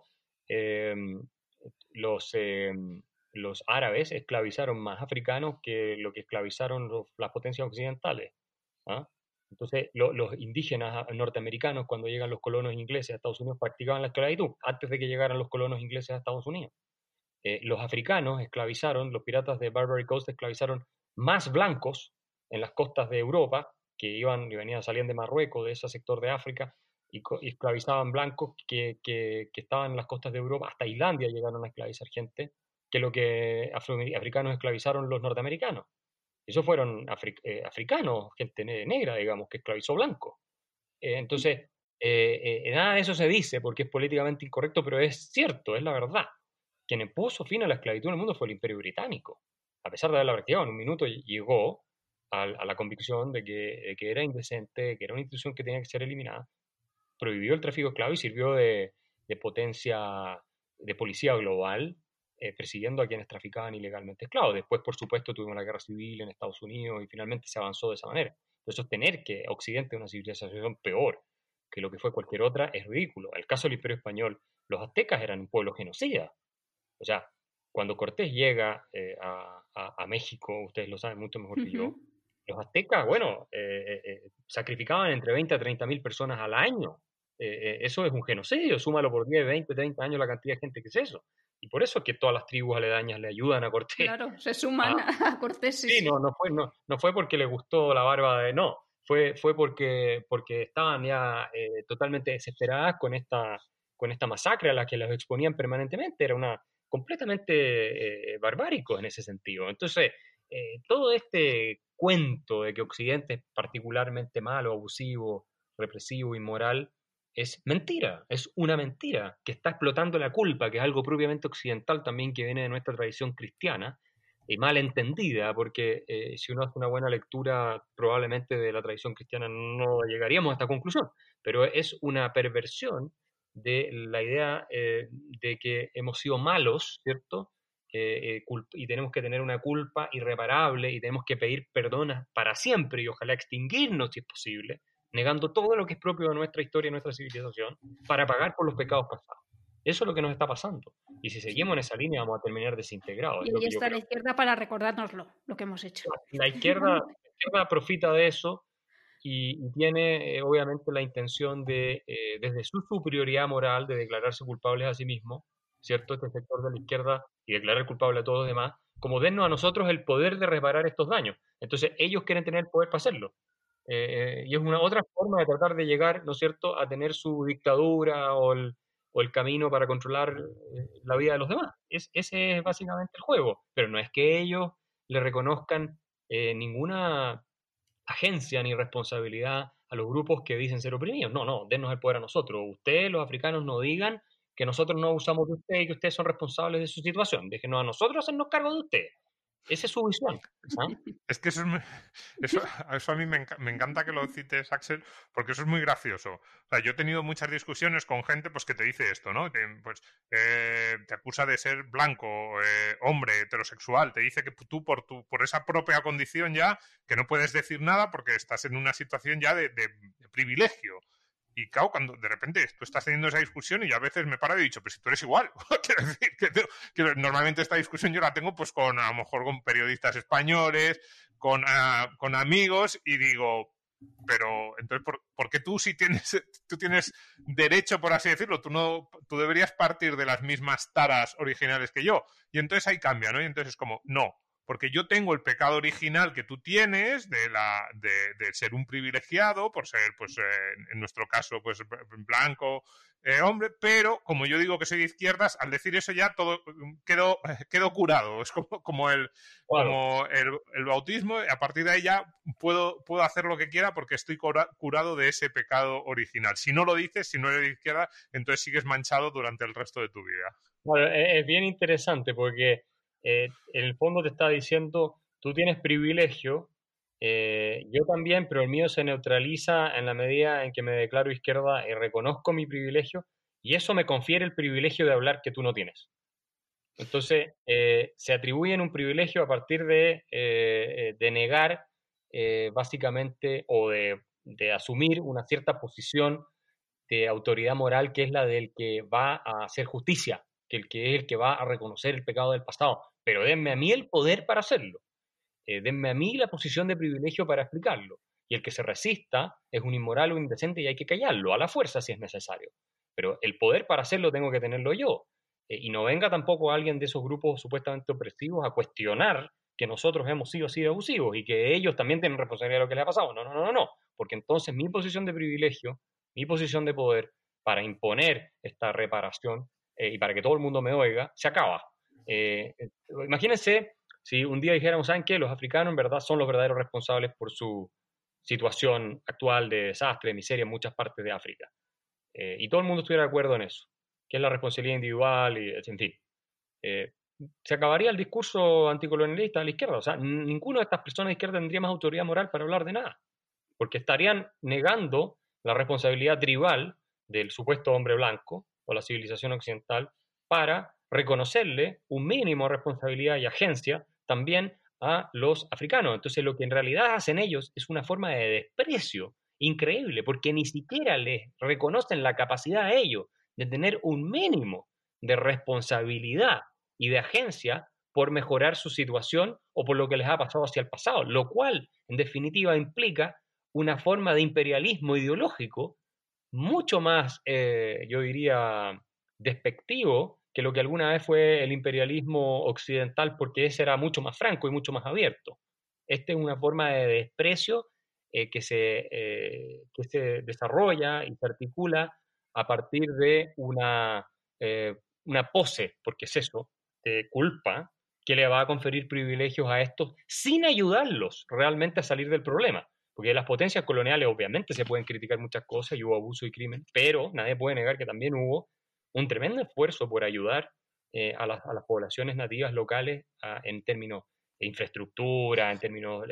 los árabes esclavizaron más africanos que lo que esclavizaron las potencias occidentales. ¿Ah? Entonces, los indígenas norteamericanos, cuando llegan los colonos ingleses a Estados Unidos, practicaban la esclavitud antes de que llegaran los colonos ingleses a Estados Unidos. Los africanos esclavizaron, los piratas de Barbary Coast esclavizaron más blancos en las costas de Europa, que iban y salían de Marruecos, de ese sector de África, y esclavizaban blancos que estaban en las costas de Europa. Hasta Islandia llegaron a esclavizar gente, que lo que africanos esclavizaron los norteamericanos. Esos fueron africanos, gente negra, digamos, que esclavizó blancos. Entonces, nada de eso se dice porque es políticamente incorrecto, pero es cierto, es la verdad. Quien puso fin a la esclavitud en el mundo fue el Imperio Británico. A pesar de haberla practicado, en un minuto llegó a la convicción de que era indecente, que era una institución que tenía que ser eliminada, prohibió el tráfico de esclavos y sirvió de potencia, de policía global, persiguiendo a quienes traficaban ilegalmente esclavos. Después, por supuesto, tuvimos la guerra civil en Estados Unidos y finalmente se avanzó de esa manera. Entonces, sostener que Occidente es una civilización peor que lo que fue cualquier otra es ridículo. El caso del Imperio Español, los aztecas eran un pueblo genocida. O sea, cuando Cortés llega a México, ustedes lo saben mucho mejor que yo, los aztecas, bueno, sacrificaban entre 20 a 30 mil personas al año. Eso es un genocidio, súmalo por 10, 20, 30 años la cantidad de gente que es eso. Y por eso es que todas las tribus aledañas le ayudan a Cortés. Claro, se suman a Cortés. Sí, no fue porque le gustó la barba de... No, fue porque estaban ya totalmente desesperadas con esta masacre a la que los exponían permanentemente. Era completamente barbárico en ese sentido. Entonces, todo este cuento de que Occidente es particularmente malo, abusivo, represivo, inmoral, es mentira, es una mentira que está explotando la culpa, que es algo propiamente occidental también que viene de nuestra tradición cristiana, y mal entendida, porque si uno hace una buena lectura probablemente de la tradición cristiana no llegaríamos a esta conclusión, pero es una perversión de la idea de que hemos sido malos, ¿cierto? Y tenemos que tener una culpa irreparable y tenemos que pedir perdón para siempre y ojalá extinguirnos si es posible, negando todo lo que es propio de nuestra historia y nuestra civilización para pagar por los pecados pasados. Eso es lo que nos está pasando. Y si seguimos en esa línea vamos a terminar desintegrados. Y Es lo ahí que yo está la creo. izquierda para recordárnoslo, lo que hemos hecho. La izquierda profita de eso y tiene obviamente la intención de, desde su superioridad moral, de declararse culpables a sí mismo, ¿cierto? Este sector de la izquierda y declarar culpable a todos los demás, como dennos a nosotros el poder de reparar estos daños. Entonces ellos quieren tener el poder para hacerlo. Y es una otra forma de tratar de llegar, ¿no es cierto?, a tener su dictadura o el camino para controlar la vida de los demás. Ese es básicamente el juego, pero no es que ellos le reconozcan ninguna agencia ni responsabilidad a los grupos que dicen ser oprimidos. No, no, dennos el poder a nosotros. Ustedes, los africanos, no digan que nosotros no abusamos de ustedes y que ustedes son responsables de su situación. Déjenos a nosotros hacernos cargo de ustedes. Esa es su visión. ¿Ah? Es que eso a mí me encanta que lo cites, Axel, porque eso es muy gracioso. O sea, yo he tenido muchas discusiones con gente pues que te dice esto, ¿no? Pues te acusa de ser blanco, hombre, heterosexual, te dice que tú por esa propia condición ya que no puedes decir nada porque estás en una situación ya de privilegio. Y claro, cuando de repente tú estás teniendo esa discusión y yo a veces me paro y he dicho, pero si tú eres igual. Quiero decir que normalmente esta discusión yo la tengo pues con a lo mejor con periodistas españoles, con amigos y digo, pero entonces ¿por qué tú tú tienes derecho, por así decirlo? Tú deberías partir de las mismas taras originales que yo. Y entonces ahí cambia, ¿no? Y entonces es como, no. Porque yo tengo el pecado original que tú tienes de ser un privilegiado, por ser, pues, en nuestro caso, pues, blanco, hombre, pero como yo digo que soy de izquierdas, al decir eso ya todo quedo curado. Es como el bautismo, y a partir de ahí ya puedo hacer lo que quiera porque estoy curado de ese pecado original. Si no lo dices, si no eres de izquierda, entonces sigues manchado durante el resto de tu vida. Bueno, es bien interesante porque en el fondo te está diciendo, tú tienes privilegio, yo también, pero el mío se neutraliza en la medida en que me declaro izquierda y reconozco mi privilegio, y eso me confiere el privilegio de hablar que tú no tienes. Entonces, se atribuyen un privilegio a partir de negar básicamente o de asumir una cierta posición de autoridad moral que es la del que va a hacer justicia, que es el que va a reconocer el pecado del pasado. Pero denme a mí el poder para hacerlo. Denme a mí la posición de privilegio para explicarlo. Y el que se resista es un inmoral o indecente y hay que callarlo, a la fuerza si es necesario. Pero el poder para hacerlo tengo que tenerlo yo. Y no venga tampoco alguien de esos grupos supuestamente opresivos a cuestionar que nosotros hemos sido así de abusivos y que ellos también tienen responsabilidad de lo que les ha pasado. No, no, no, no, no. Porque entonces mi posición de privilegio, mi posición de poder para imponer esta reparación y para que todo el mundo me oiga, se acaba. Imagínense si un día dijéramos, ¿saben qué? Los africanos en verdad son los verdaderos responsables por su situación actual de desastre, de miseria en muchas partes de África. Y todo el mundo estuviera de acuerdo en eso, que es la responsabilidad individual, y en fin. Se acabaría el discurso anticolonialista de la izquierda. O sea, ninguna de estas personas de izquierda tendría más autoridad moral para hablar de nada, porque estarían negando la responsabilidad tribal del supuesto hombre blanco o la civilización occidental para reconocerle un mínimo de responsabilidad y agencia también a los africanos. Entonces, lo que en realidad hacen ellos es una forma de desprecio increíble, porque ni siquiera les reconocen la capacidad a ellos de tener un mínimo de responsabilidad y de agencia por mejorar su situación o por lo que les ha pasado hacia el pasado, lo cual, en definitiva, implica una forma de imperialismo ideológico mucho más, yo diría, despectivo que lo que alguna vez fue el imperialismo occidental, porque ese era mucho más franco y mucho más abierto. Esta es una forma de desprecio que se desarrolla y se articula a partir de una pose, porque es eso, de culpa, que le va a conferir privilegios a estos sin ayudarlos realmente a salir del problema. Porque las potencias coloniales obviamente se pueden criticar muchas cosas y hubo abuso y crimen, pero nadie puede negar que también hubo un tremendo esfuerzo por ayudar a las poblaciones nativas locales en términos de infraestructura, en términos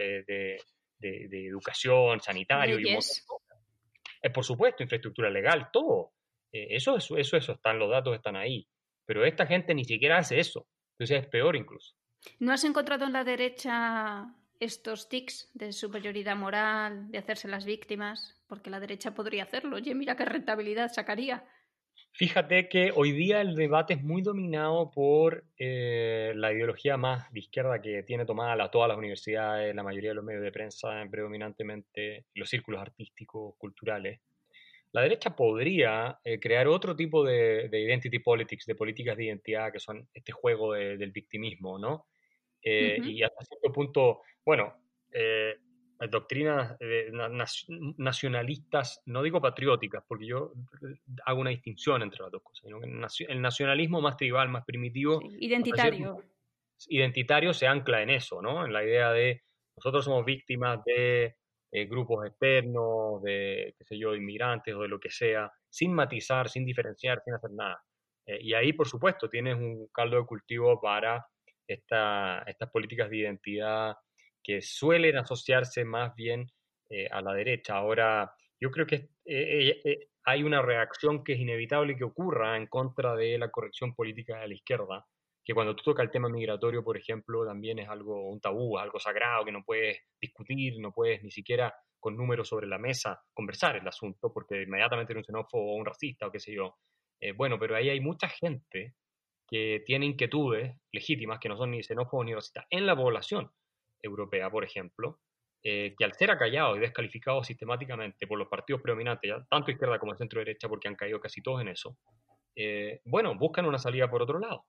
de educación, sanitario y un montón de Leyes. cosas. Por supuesto, infraestructura legal, todo. Eso, están, los datos están ahí. Pero esta gente ni siquiera hace eso. Entonces es peor incluso. ¿No has encontrado en la derecha estos tics de superioridad moral, de hacerse las víctimas? Porque la derecha podría hacerlo. Oye, mira qué rentabilidad sacaría. Fíjate que hoy día el debate es muy dominado por la ideología más de izquierda que tiene tomada todas las universidades, la mayoría de los medios de prensa, predominantemente los círculos artísticos, culturales. La derecha podría crear otro tipo de identity politics, de políticas de identidad, que son este juego del victimismo, ¿no? Y hasta cierto punto, bueno, doctrinas nacionalistas, no digo patrióticas, porque yo hago una distinción entre las dos cosas, sino que el nacionalismo más tribal, más primitivo, Sí, identitario. identitario se ancla en eso, ¿no? En la idea de nosotros somos víctimas de grupos externos, de, qué sé yo, inmigrantes o de lo que sea, sin matizar, sin diferenciar, sin hacer nada. Y ahí, por supuesto, tienes un caldo de cultivo para estas políticas de identidad que suelen asociarse más bien a la derecha. Ahora, yo creo que hay una reacción que es inevitable que ocurra en contra de la corrección política de la izquierda, que cuando tú tocas el tema migratorio, por ejemplo, también es algo, un tabú, algo sagrado que no puedes discutir, no puedes ni siquiera con números sobre la mesa conversar el asunto, porque inmediatamente eres un xenófobo o un racista o qué sé yo. Bueno, pero ahí hay mucha gente que tiene inquietudes legítimas, que no son ni xenófobos ni racistas, en la población europea, por ejemplo, que al ser acallados y descalificados sistemáticamente por los partidos predominantes, ya, tanto izquierda como centro derecha, porque han caído casi todos en eso, bueno, buscan una salida por otro lado.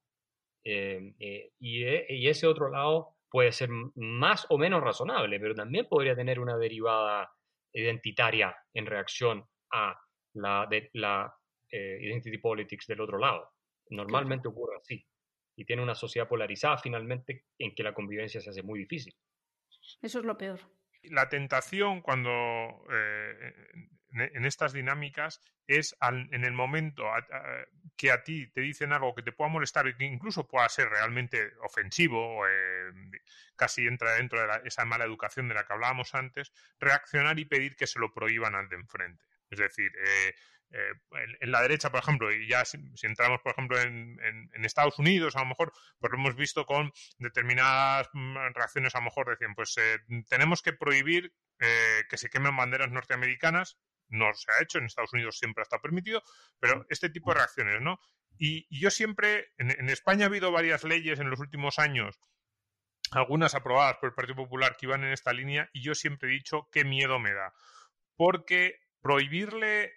Y ese otro lado puede ser más o menos razonable, pero también podría tener una derivada identitaria en reacción a la identity politics del otro lado. Normalmente ocurre así. Y tiene una sociedad polarizada finalmente en que la convivencia se hace muy difícil. Eso es lo peor. La tentación cuando en estas dinámicas es en el momento que a ti te dicen algo que te pueda molestar y que incluso pueda ser realmente ofensivo, casi entra dentro de esa mala educación de la que hablábamos antes, reaccionar y pedir que se lo prohíban al de enfrente. Es decir, en la derecha, por ejemplo, y ya si entramos, por ejemplo, en Estados Unidos, a lo mejor, pues lo hemos visto con determinadas reacciones, a lo mejor decían, pues tenemos que prohibir que se quemen banderas norteamericanas. No se ha hecho, en Estados Unidos siempre ha estado permitido, pero este tipo de reacciones, ¿no? Y yo siempre, en España ha habido varias leyes en los últimos años, algunas aprobadas por el Partido Popular que iban en esta línea, y yo siempre he dicho qué miedo me da, porque prohibirle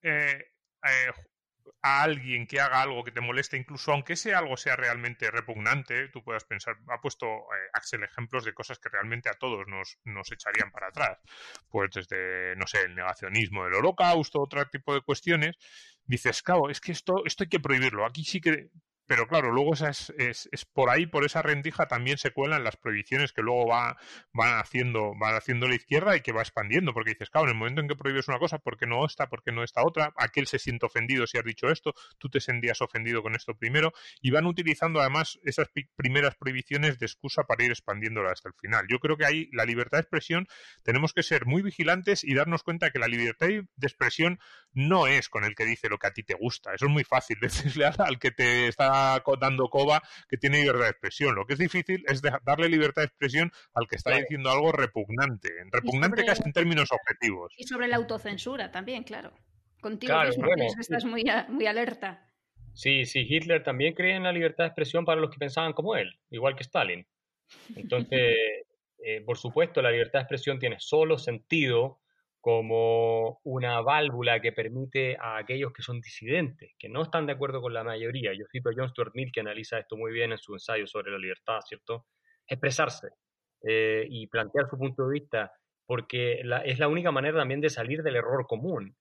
a alguien que haga algo que te moleste, incluso aunque ese algo sea realmente repugnante, tú puedas pensar, ha puesto Axel ejemplos de cosas que realmente a todos nos echarían para atrás, pues desde, no sé, el negacionismo del holocausto, otro tipo de cuestiones, dices, claro, es que esto hay que prohibirlo, aquí sí que... Pero claro, luego es por ahí, por esa rendija también se cuelan las prohibiciones que luego van haciendo la izquierda y que va expandiendo, porque dices, claro, en el momento en que prohíbes una cosa, ¿por qué no esta otra? Aquel se siente ofendido si has dicho esto, tú te sentías ofendido con esto primero, y van utilizando además esas primeras prohibiciones de excusa para ir expandiéndola hasta el final. Yo creo que ahí la libertad de expresión tenemos que ser muy vigilantes y darnos cuenta que la libertad de expresión no es con el que dice lo que a ti te gusta. Eso es muy fácil decirle al que te está dando coba que tiene libertad de expresión. Lo que es difícil es darle libertad de expresión al que está diciendo algo repugnante casi en términos objetivos. Y sobre la autocensura también, claro. Contigo Claro, mismo, bueno, que estás muy alerta. Sí, Hitler también creía en la libertad de expresión para los que pensaban como él, igual que Stalin. Entonces, por supuesto, la libertad de expresión tiene solo sentido como una válvula que permite a aquellos que son disidentes, que no están de acuerdo con la mayoría. Yo cito a John Stuart Mill, que analiza esto muy bien en su ensayo sobre la libertad, ¿cierto? Expresarse y plantear su punto de vista, porque es la única manera también de salir del error común.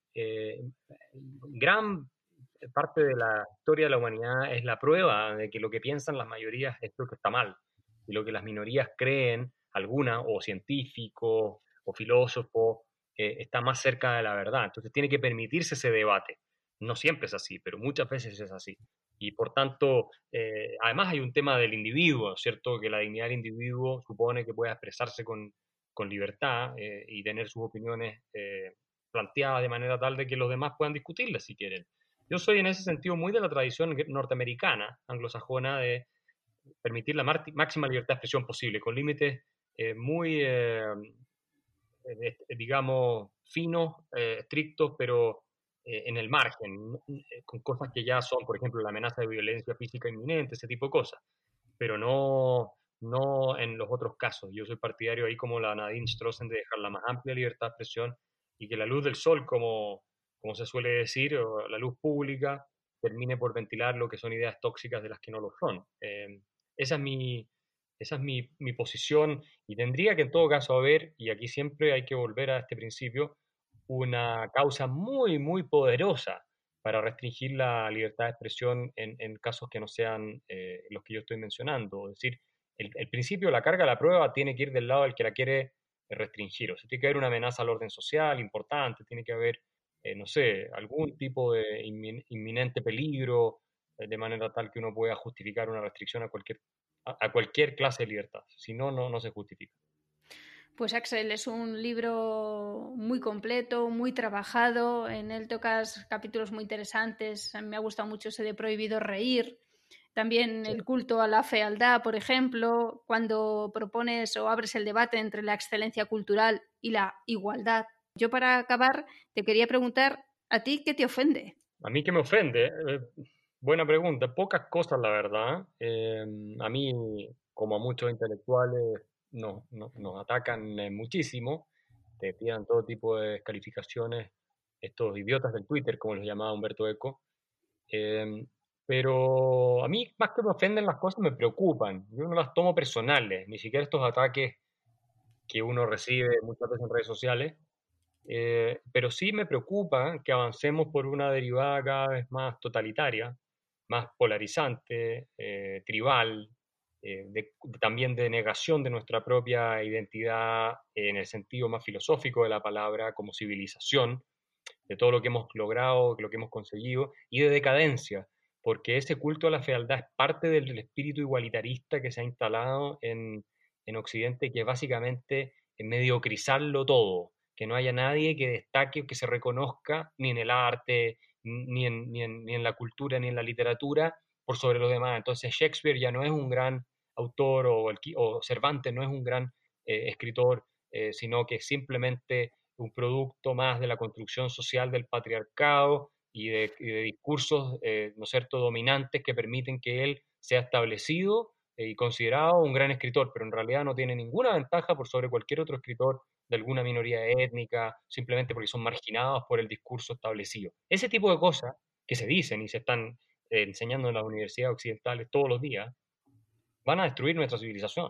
Gran parte de la historia de la humanidad es la prueba de que lo que piensan las mayorías es lo que está mal. y lo que las minorías creen, algunas, o científicos, o filósofos, está más cerca de la verdad. Entonces tiene que permitirse ese debate. No siempre es así, pero muchas veces es así. Y por tanto, además hay un tema del individuo, ¿cierto? Que la dignidad del individuo supone que pueda expresarse con libertad y tener sus opiniones planteadas de manera tal de que los demás puedan discutirlas si quieren. Yo soy en ese sentido muy de la tradición norteamericana, anglosajona, de permitir la máxima libertad de expresión posible, con límites muy, digamos, finos, estrictos, pero en el margen, con cosas que ya son, por ejemplo, la amenaza de violencia física inminente, ese tipo de cosas, pero no en los otros casos. Yo soy partidario ahí como la Nadine Strossen de dejar la más amplia libertad de expresión y que la luz del sol, como se suele decir, o la luz pública, termine por ventilar lo que son ideas tóxicas de las que no lo son. Esa es mi posición y tendría que en todo caso haber, y aquí siempre hay que volver a este principio, una causa muy, muy poderosa para restringir la libertad de expresión en casos que no sean los que yo estoy mencionando. Es decir, el principio de la carga de la prueba tiene que ir del lado del que la quiere restringir. O sea, tiene que haber una amenaza al orden social importante, tiene que haber, no sé, algún tipo de inminente peligro, de manera tal que uno pueda justificar una restricción a cualquier clase de libertad. Si no, no se justifica. Pues Axel, es un libro muy completo, muy trabajado. En él tocas capítulos muy interesantes. A mí me ha gustado mucho ese de Prohibido reír. También el culto a la fealdad, por ejemplo, cuando propones o abres el debate entre la excelencia cultural y la igualdad. Yo, para acabar, te quería preguntar, ¿a ti qué te ofende? A mí qué me ofende. Buena pregunta. Pocas cosas, la verdad. A mí, como a muchos intelectuales, nos atacan muchísimo. Te tiran todo tipo de descalificaciones, estos idiotas del Twitter, como los llamaba Humberto Eco. Pero a mí, más que me ofenden las cosas, me preocupan. Yo no las tomo personales, ni siquiera estos ataques que uno recibe muchas veces en redes sociales. Pero sí me preocupa que avancemos por una derivada cada vez más totalitaria, más polarizante, tribal, también de negación de nuestra propia identidad en el sentido más filosófico de la palabra, como civilización, de todo lo que hemos logrado, lo que hemos conseguido, y de decadencia, porque ese culto a la fealdad es parte del espíritu igualitarista que se ha instalado en Occidente, que es básicamente mediocrizarlo todo, que no haya nadie que destaque, que se reconozca, ni en el arte, ni en la cultura, ni en la literatura, por sobre los demás. Entonces Shakespeare ya no es un gran autor, o Cervantes no es un gran escritor, sino que es simplemente un producto más de la construcción social del patriarcado y de discursos, ¿no es cierto?, dominantes que permiten que él sea establecido y considerado un gran escritor, pero en realidad no tiene ninguna ventaja por sobre cualquier otro escritor de alguna minoría étnica, simplemente porque son marginados por el discurso establecido. Ese tipo de cosas que se dicen y se están enseñando en las universidades occidentales todos los días, van a destruir nuestra civilización.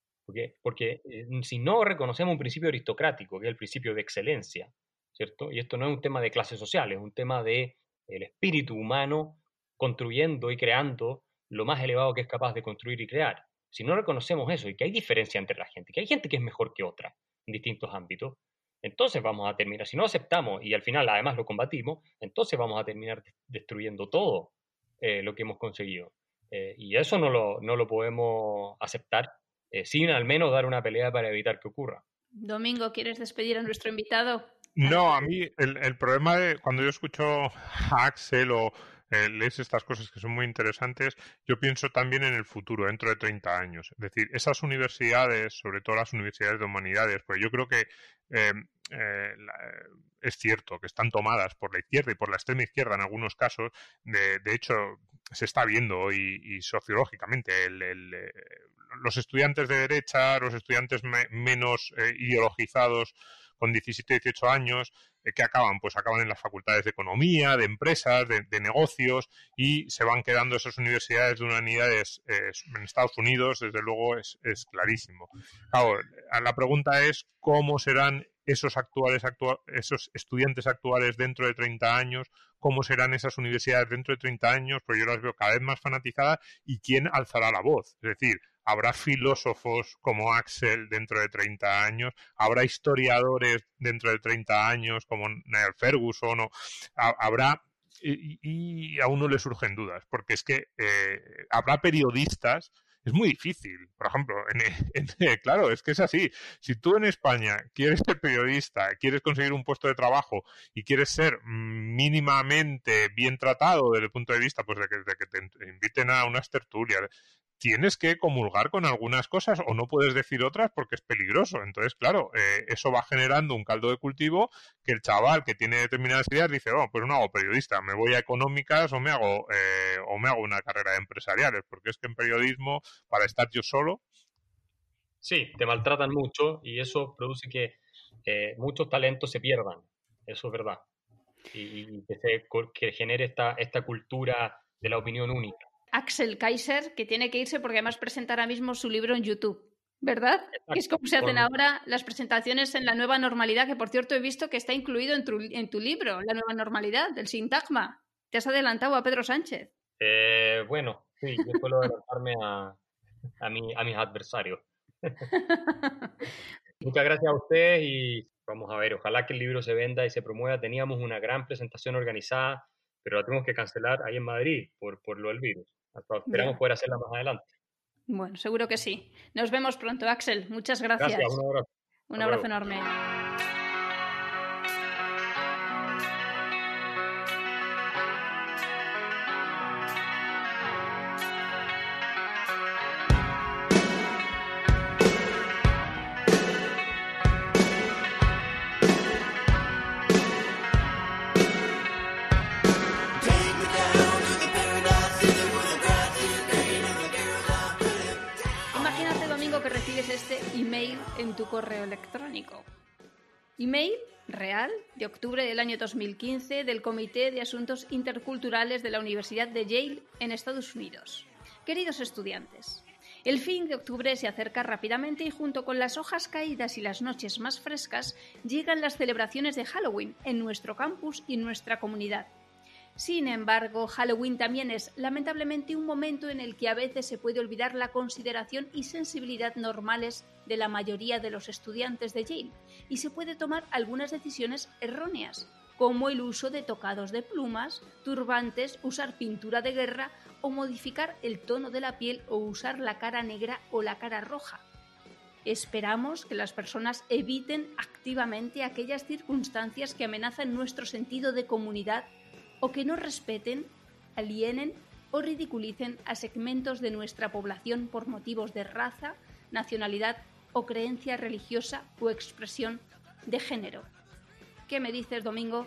Porque si no reconocemos un principio aristocrático, que es el principio de excelencia, ¿cierto? Y esto no es un tema de clases sociales, es un tema de el espíritu humano construyendo y creando lo más elevado que es capaz de construir y crear. Si no reconocemos eso y que hay diferencia entre la gente, que hay gente que es mejor que otra en distintos ámbitos, entonces vamos a terminar, si no aceptamos y al final además lo combatimos, entonces vamos a terminar destruyendo todo lo que hemos conseguido. Y eso no lo podemos aceptar sin al menos dar una pelea para evitar que ocurra. Domingo, ¿quieres despedir a nuestro invitado? No, a mí el problema de cuando yo escucho a Axel o lees estas cosas que son muy interesantes, yo pienso también en el futuro, dentro de 30 años. Es decir, esas universidades, sobre todo las universidades de humanidades, pues yo creo que es cierto que están tomadas por la izquierda y por la extrema izquierda en algunos casos. De hecho, se está viendo hoy y sociológicamente los estudiantes de derecha, los estudiantes menos ideologizados con 17, 18 años, que acaban? Pues acaban en las facultades de economía, de empresas, de negocios, y se van quedando esas universidades de humanidades en Estados Unidos, desde luego es clarísimo. Claro, la pregunta es cómo serán esos estudiantes actuales dentro de 30 años, cómo serán esas universidades dentro de 30 años, pues yo las veo cada vez más fanatizadas, y quién alzará la voz. Es decir, habrá filósofos como Axel dentro de 30 años, habrá historiadores dentro de 30 años como Niall Ferguson, o habrá... Y a uno le surgen dudas, porque es que habrá periodistas. Es muy difícil. Por ejemplo, claro, es que es así. Si tú en España quieres ser periodista, quieres conseguir un puesto de trabajo y quieres ser mínimamente bien tratado desde el punto de vista pues de que te inviten a unas tertulias, tienes que comulgar con algunas cosas o no puedes decir otras porque es peligroso. Entonces, claro, eso va generando un caldo de cultivo que el chaval que tiene determinadas ideas dice, oh, pues no hago periodista, me voy a económicas o me hago una carrera de empresariales, porque es que en periodismo, para estar yo solo... Sí, te maltratan mucho y eso produce que muchos talentos se pierdan, eso es verdad. Y que genere esta cultura de la opinión única. Axel Kaiser, que tiene que irse porque además presenta ahora mismo su libro en YouTube, ¿verdad? Exacto. Que es como se hacen ahora las presentaciones en la nueva normalidad, que por cierto he visto que está incluido en tu libro, La nueva normalidad, del sintagma. Te has adelantado a Pedro Sánchez. Bueno, sí, yo suelo adelantarme a mis adversarios. Muchas gracias a ustedes y vamos a ver, ojalá que el libro se venda y se promueva. Teníamos una gran presentación organizada, pero la tenemos que cancelar ahí en Madrid por lo del virus. Esperamos poder hacerla más adelante. Bueno, seguro que sí. Nos vemos pronto, Axel. Muchas gracias. Gracias, un abrazo. Un abrazo enorme. En tu correo electrónico. Email real de octubre del año 2015 del Comité de Asuntos Interculturales de la Universidad de Yale en Estados Unidos. Queridos estudiantes, el fin de octubre se acerca rápidamente y junto con las hojas caídas y las noches más frescas llegan las celebraciones de Halloween en nuestro campus y en nuestra comunidad. Sin embargo, Halloween también es, lamentablemente, un momento en el que a veces se puede olvidar la consideración y sensibilidad normales de la mayoría de los estudiantes de Yale y se puede tomar algunas decisiones erróneas, como el uso de tocados de plumas, turbantes, usar pintura de guerra o modificar el tono de la piel o usar la cara negra o la cara roja. Esperamos que las personas eviten activamente aquellas circunstancias que amenazan nuestro sentido de comunidad o que no respeten, alienen o ridiculicen a segmentos de nuestra población por motivos de raza, nacionalidad o creencia religiosa o expresión de género. ¿Qué me dices, Domingo?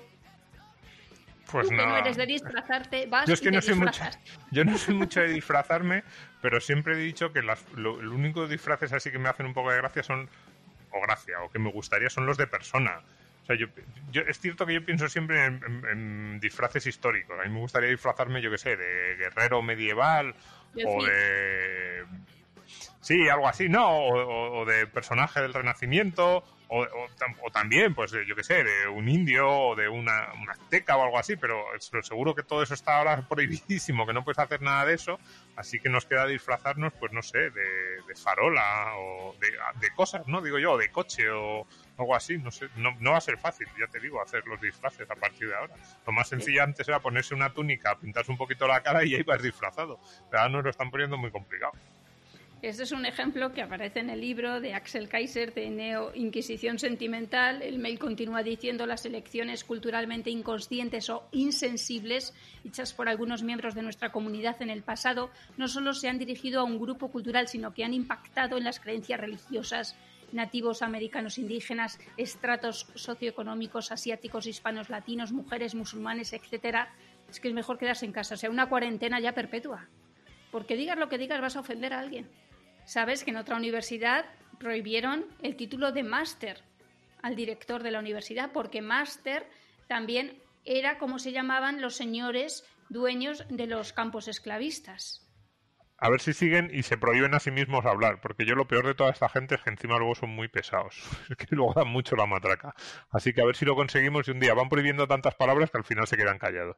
Pues tú que no eres de disfrazarte, vas yo es que y te no soy disfrazas. Yo no soy mucho de disfrazarme, pero siempre he dicho que el único disfraces así que me hacen un poco de gracia son, o que me gustaría, son los de persona. O sea, es cierto que yo pienso siempre en disfraces históricos. A mí me gustaría disfrazarme, yo qué sé, de guerrero medieval o de... Sí, algo así, ¿no? O de personaje del Renacimiento o también, pues, yo qué sé, de un indio o de una azteca o algo así, pero seguro que todo eso está ahora prohibidísimo, que no puedes hacer nada de eso, así que nos queda disfrazarnos, pues, no sé, de farola o de cosas, ¿no? Digo yo, de coche o algo así, no sé, no va a ser fácil, ya te digo, hacer los disfraces a partir de ahora. Lo más sencillo antes era ponerse una túnica, pintarse un poquito la cara y ya ibas disfrazado, pero ahora nos lo están poniendo muy complicado. Este es un ejemplo que aparece en el libro de Axel Kaiser de Neo-Inquisición Sentimental. El mail continúa diciendo: las elecciones culturalmente inconscientes o insensibles hechas por algunos miembros de nuestra comunidad en el pasado no solo se han dirigido a un grupo cultural, sino que han impactado en las creencias religiosas, nativos americanos indígenas, estratos socioeconómicos asiáticos, hispanos, latinos, mujeres, musulmanes, etc. Es que es mejor quedarse en casa, o sea, una cuarentena ya perpetua. Porque digas lo que digas vas a ofender a alguien. Sabes que en otra universidad prohibieron el título de máster al director de la universidad, porque máster también era como se llamaban los señores dueños de los campos esclavistas. A ver si siguen y se prohíben a sí mismos hablar, porque yo lo peor de toda esta gente es que encima luego son muy pesados, es que luego dan mucho la matraca. Así que a ver si lo conseguimos y un día van prohibiendo tantas palabras que al final se quedan callados.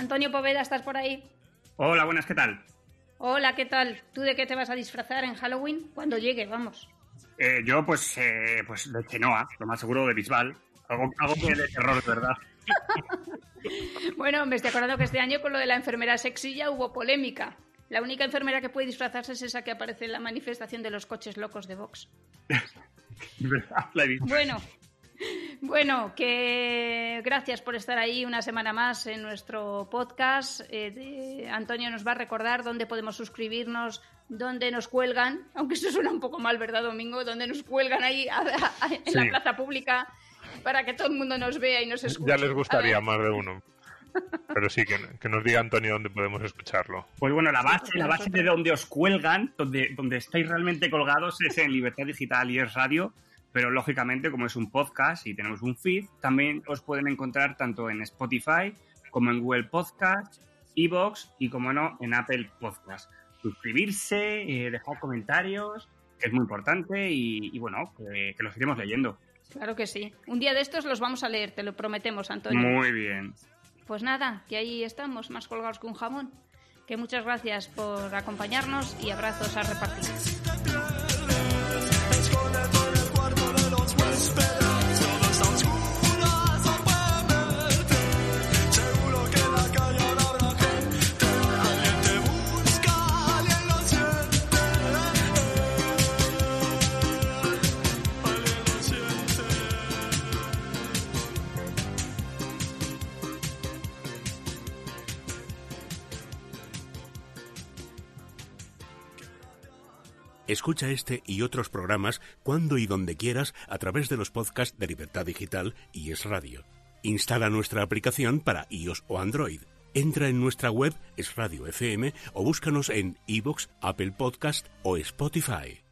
Antonio Poveda, ¿estás por ahí? Hola, buenas, ¿qué tal? Hola, ¿qué tal? ¿Tú de qué te vas a disfrazar en Halloween? Cuando llegue, vamos. Yo, pues de Chenoa, lo más seguro de Bisbal. Algo que de terror, ¿verdad? Bueno, me estoy acordando que este año con lo de la enfermera sexy ya hubo polémica. La única enfermera que puede disfrazarse es esa que aparece en la manifestación de los coches locos de Vox. La he visto. Bueno, que gracias por estar ahí una semana más en nuestro podcast. Antonio nos va a recordar dónde podemos suscribirnos, dónde nos cuelgan, aunque eso suena un poco mal, ¿verdad, Domingo? Dónde nos cuelgan ahí en la plaza pública para que todo el mundo nos vea y nos escuche. Ya les gustaría más de uno. Pero sí, que nos diga Antonio dónde podemos escucharlo. Pues bueno, la base de donde os cuelgan, donde estáis realmente colgados, es en Libertad Digital y Es Radio, pero lógicamente, como es un podcast y tenemos un feed, también os pueden encontrar tanto en Spotify como en Google Podcast, iVoox y, como no, en Apple Podcast. Suscribirse, dejar comentarios, que es muy importante y bueno, que los iremos leyendo. Claro que sí. Un día de estos los vamos a leer, te lo prometemos, Antonio. Muy bien. Pues nada, que ahí estamos, más colgados que un jamón. Que muchas gracias por acompañarnos y abrazos a repartir. Escóndete en el cuarto de los huéspedes, todo está oscuro, no puede verte. Seguro que en la calle ahora habrá gente, alguien te busca, alguien lo siente. Alguien lo siente. Escucha este y otros programas cuando y donde quieras a través de los podcasts de Libertad Digital y Es Radio. Instala nuestra aplicación para iOS o Android. Entra en nuestra web Es Radio FM o búscanos en iVoox, Apple Podcast o Spotify.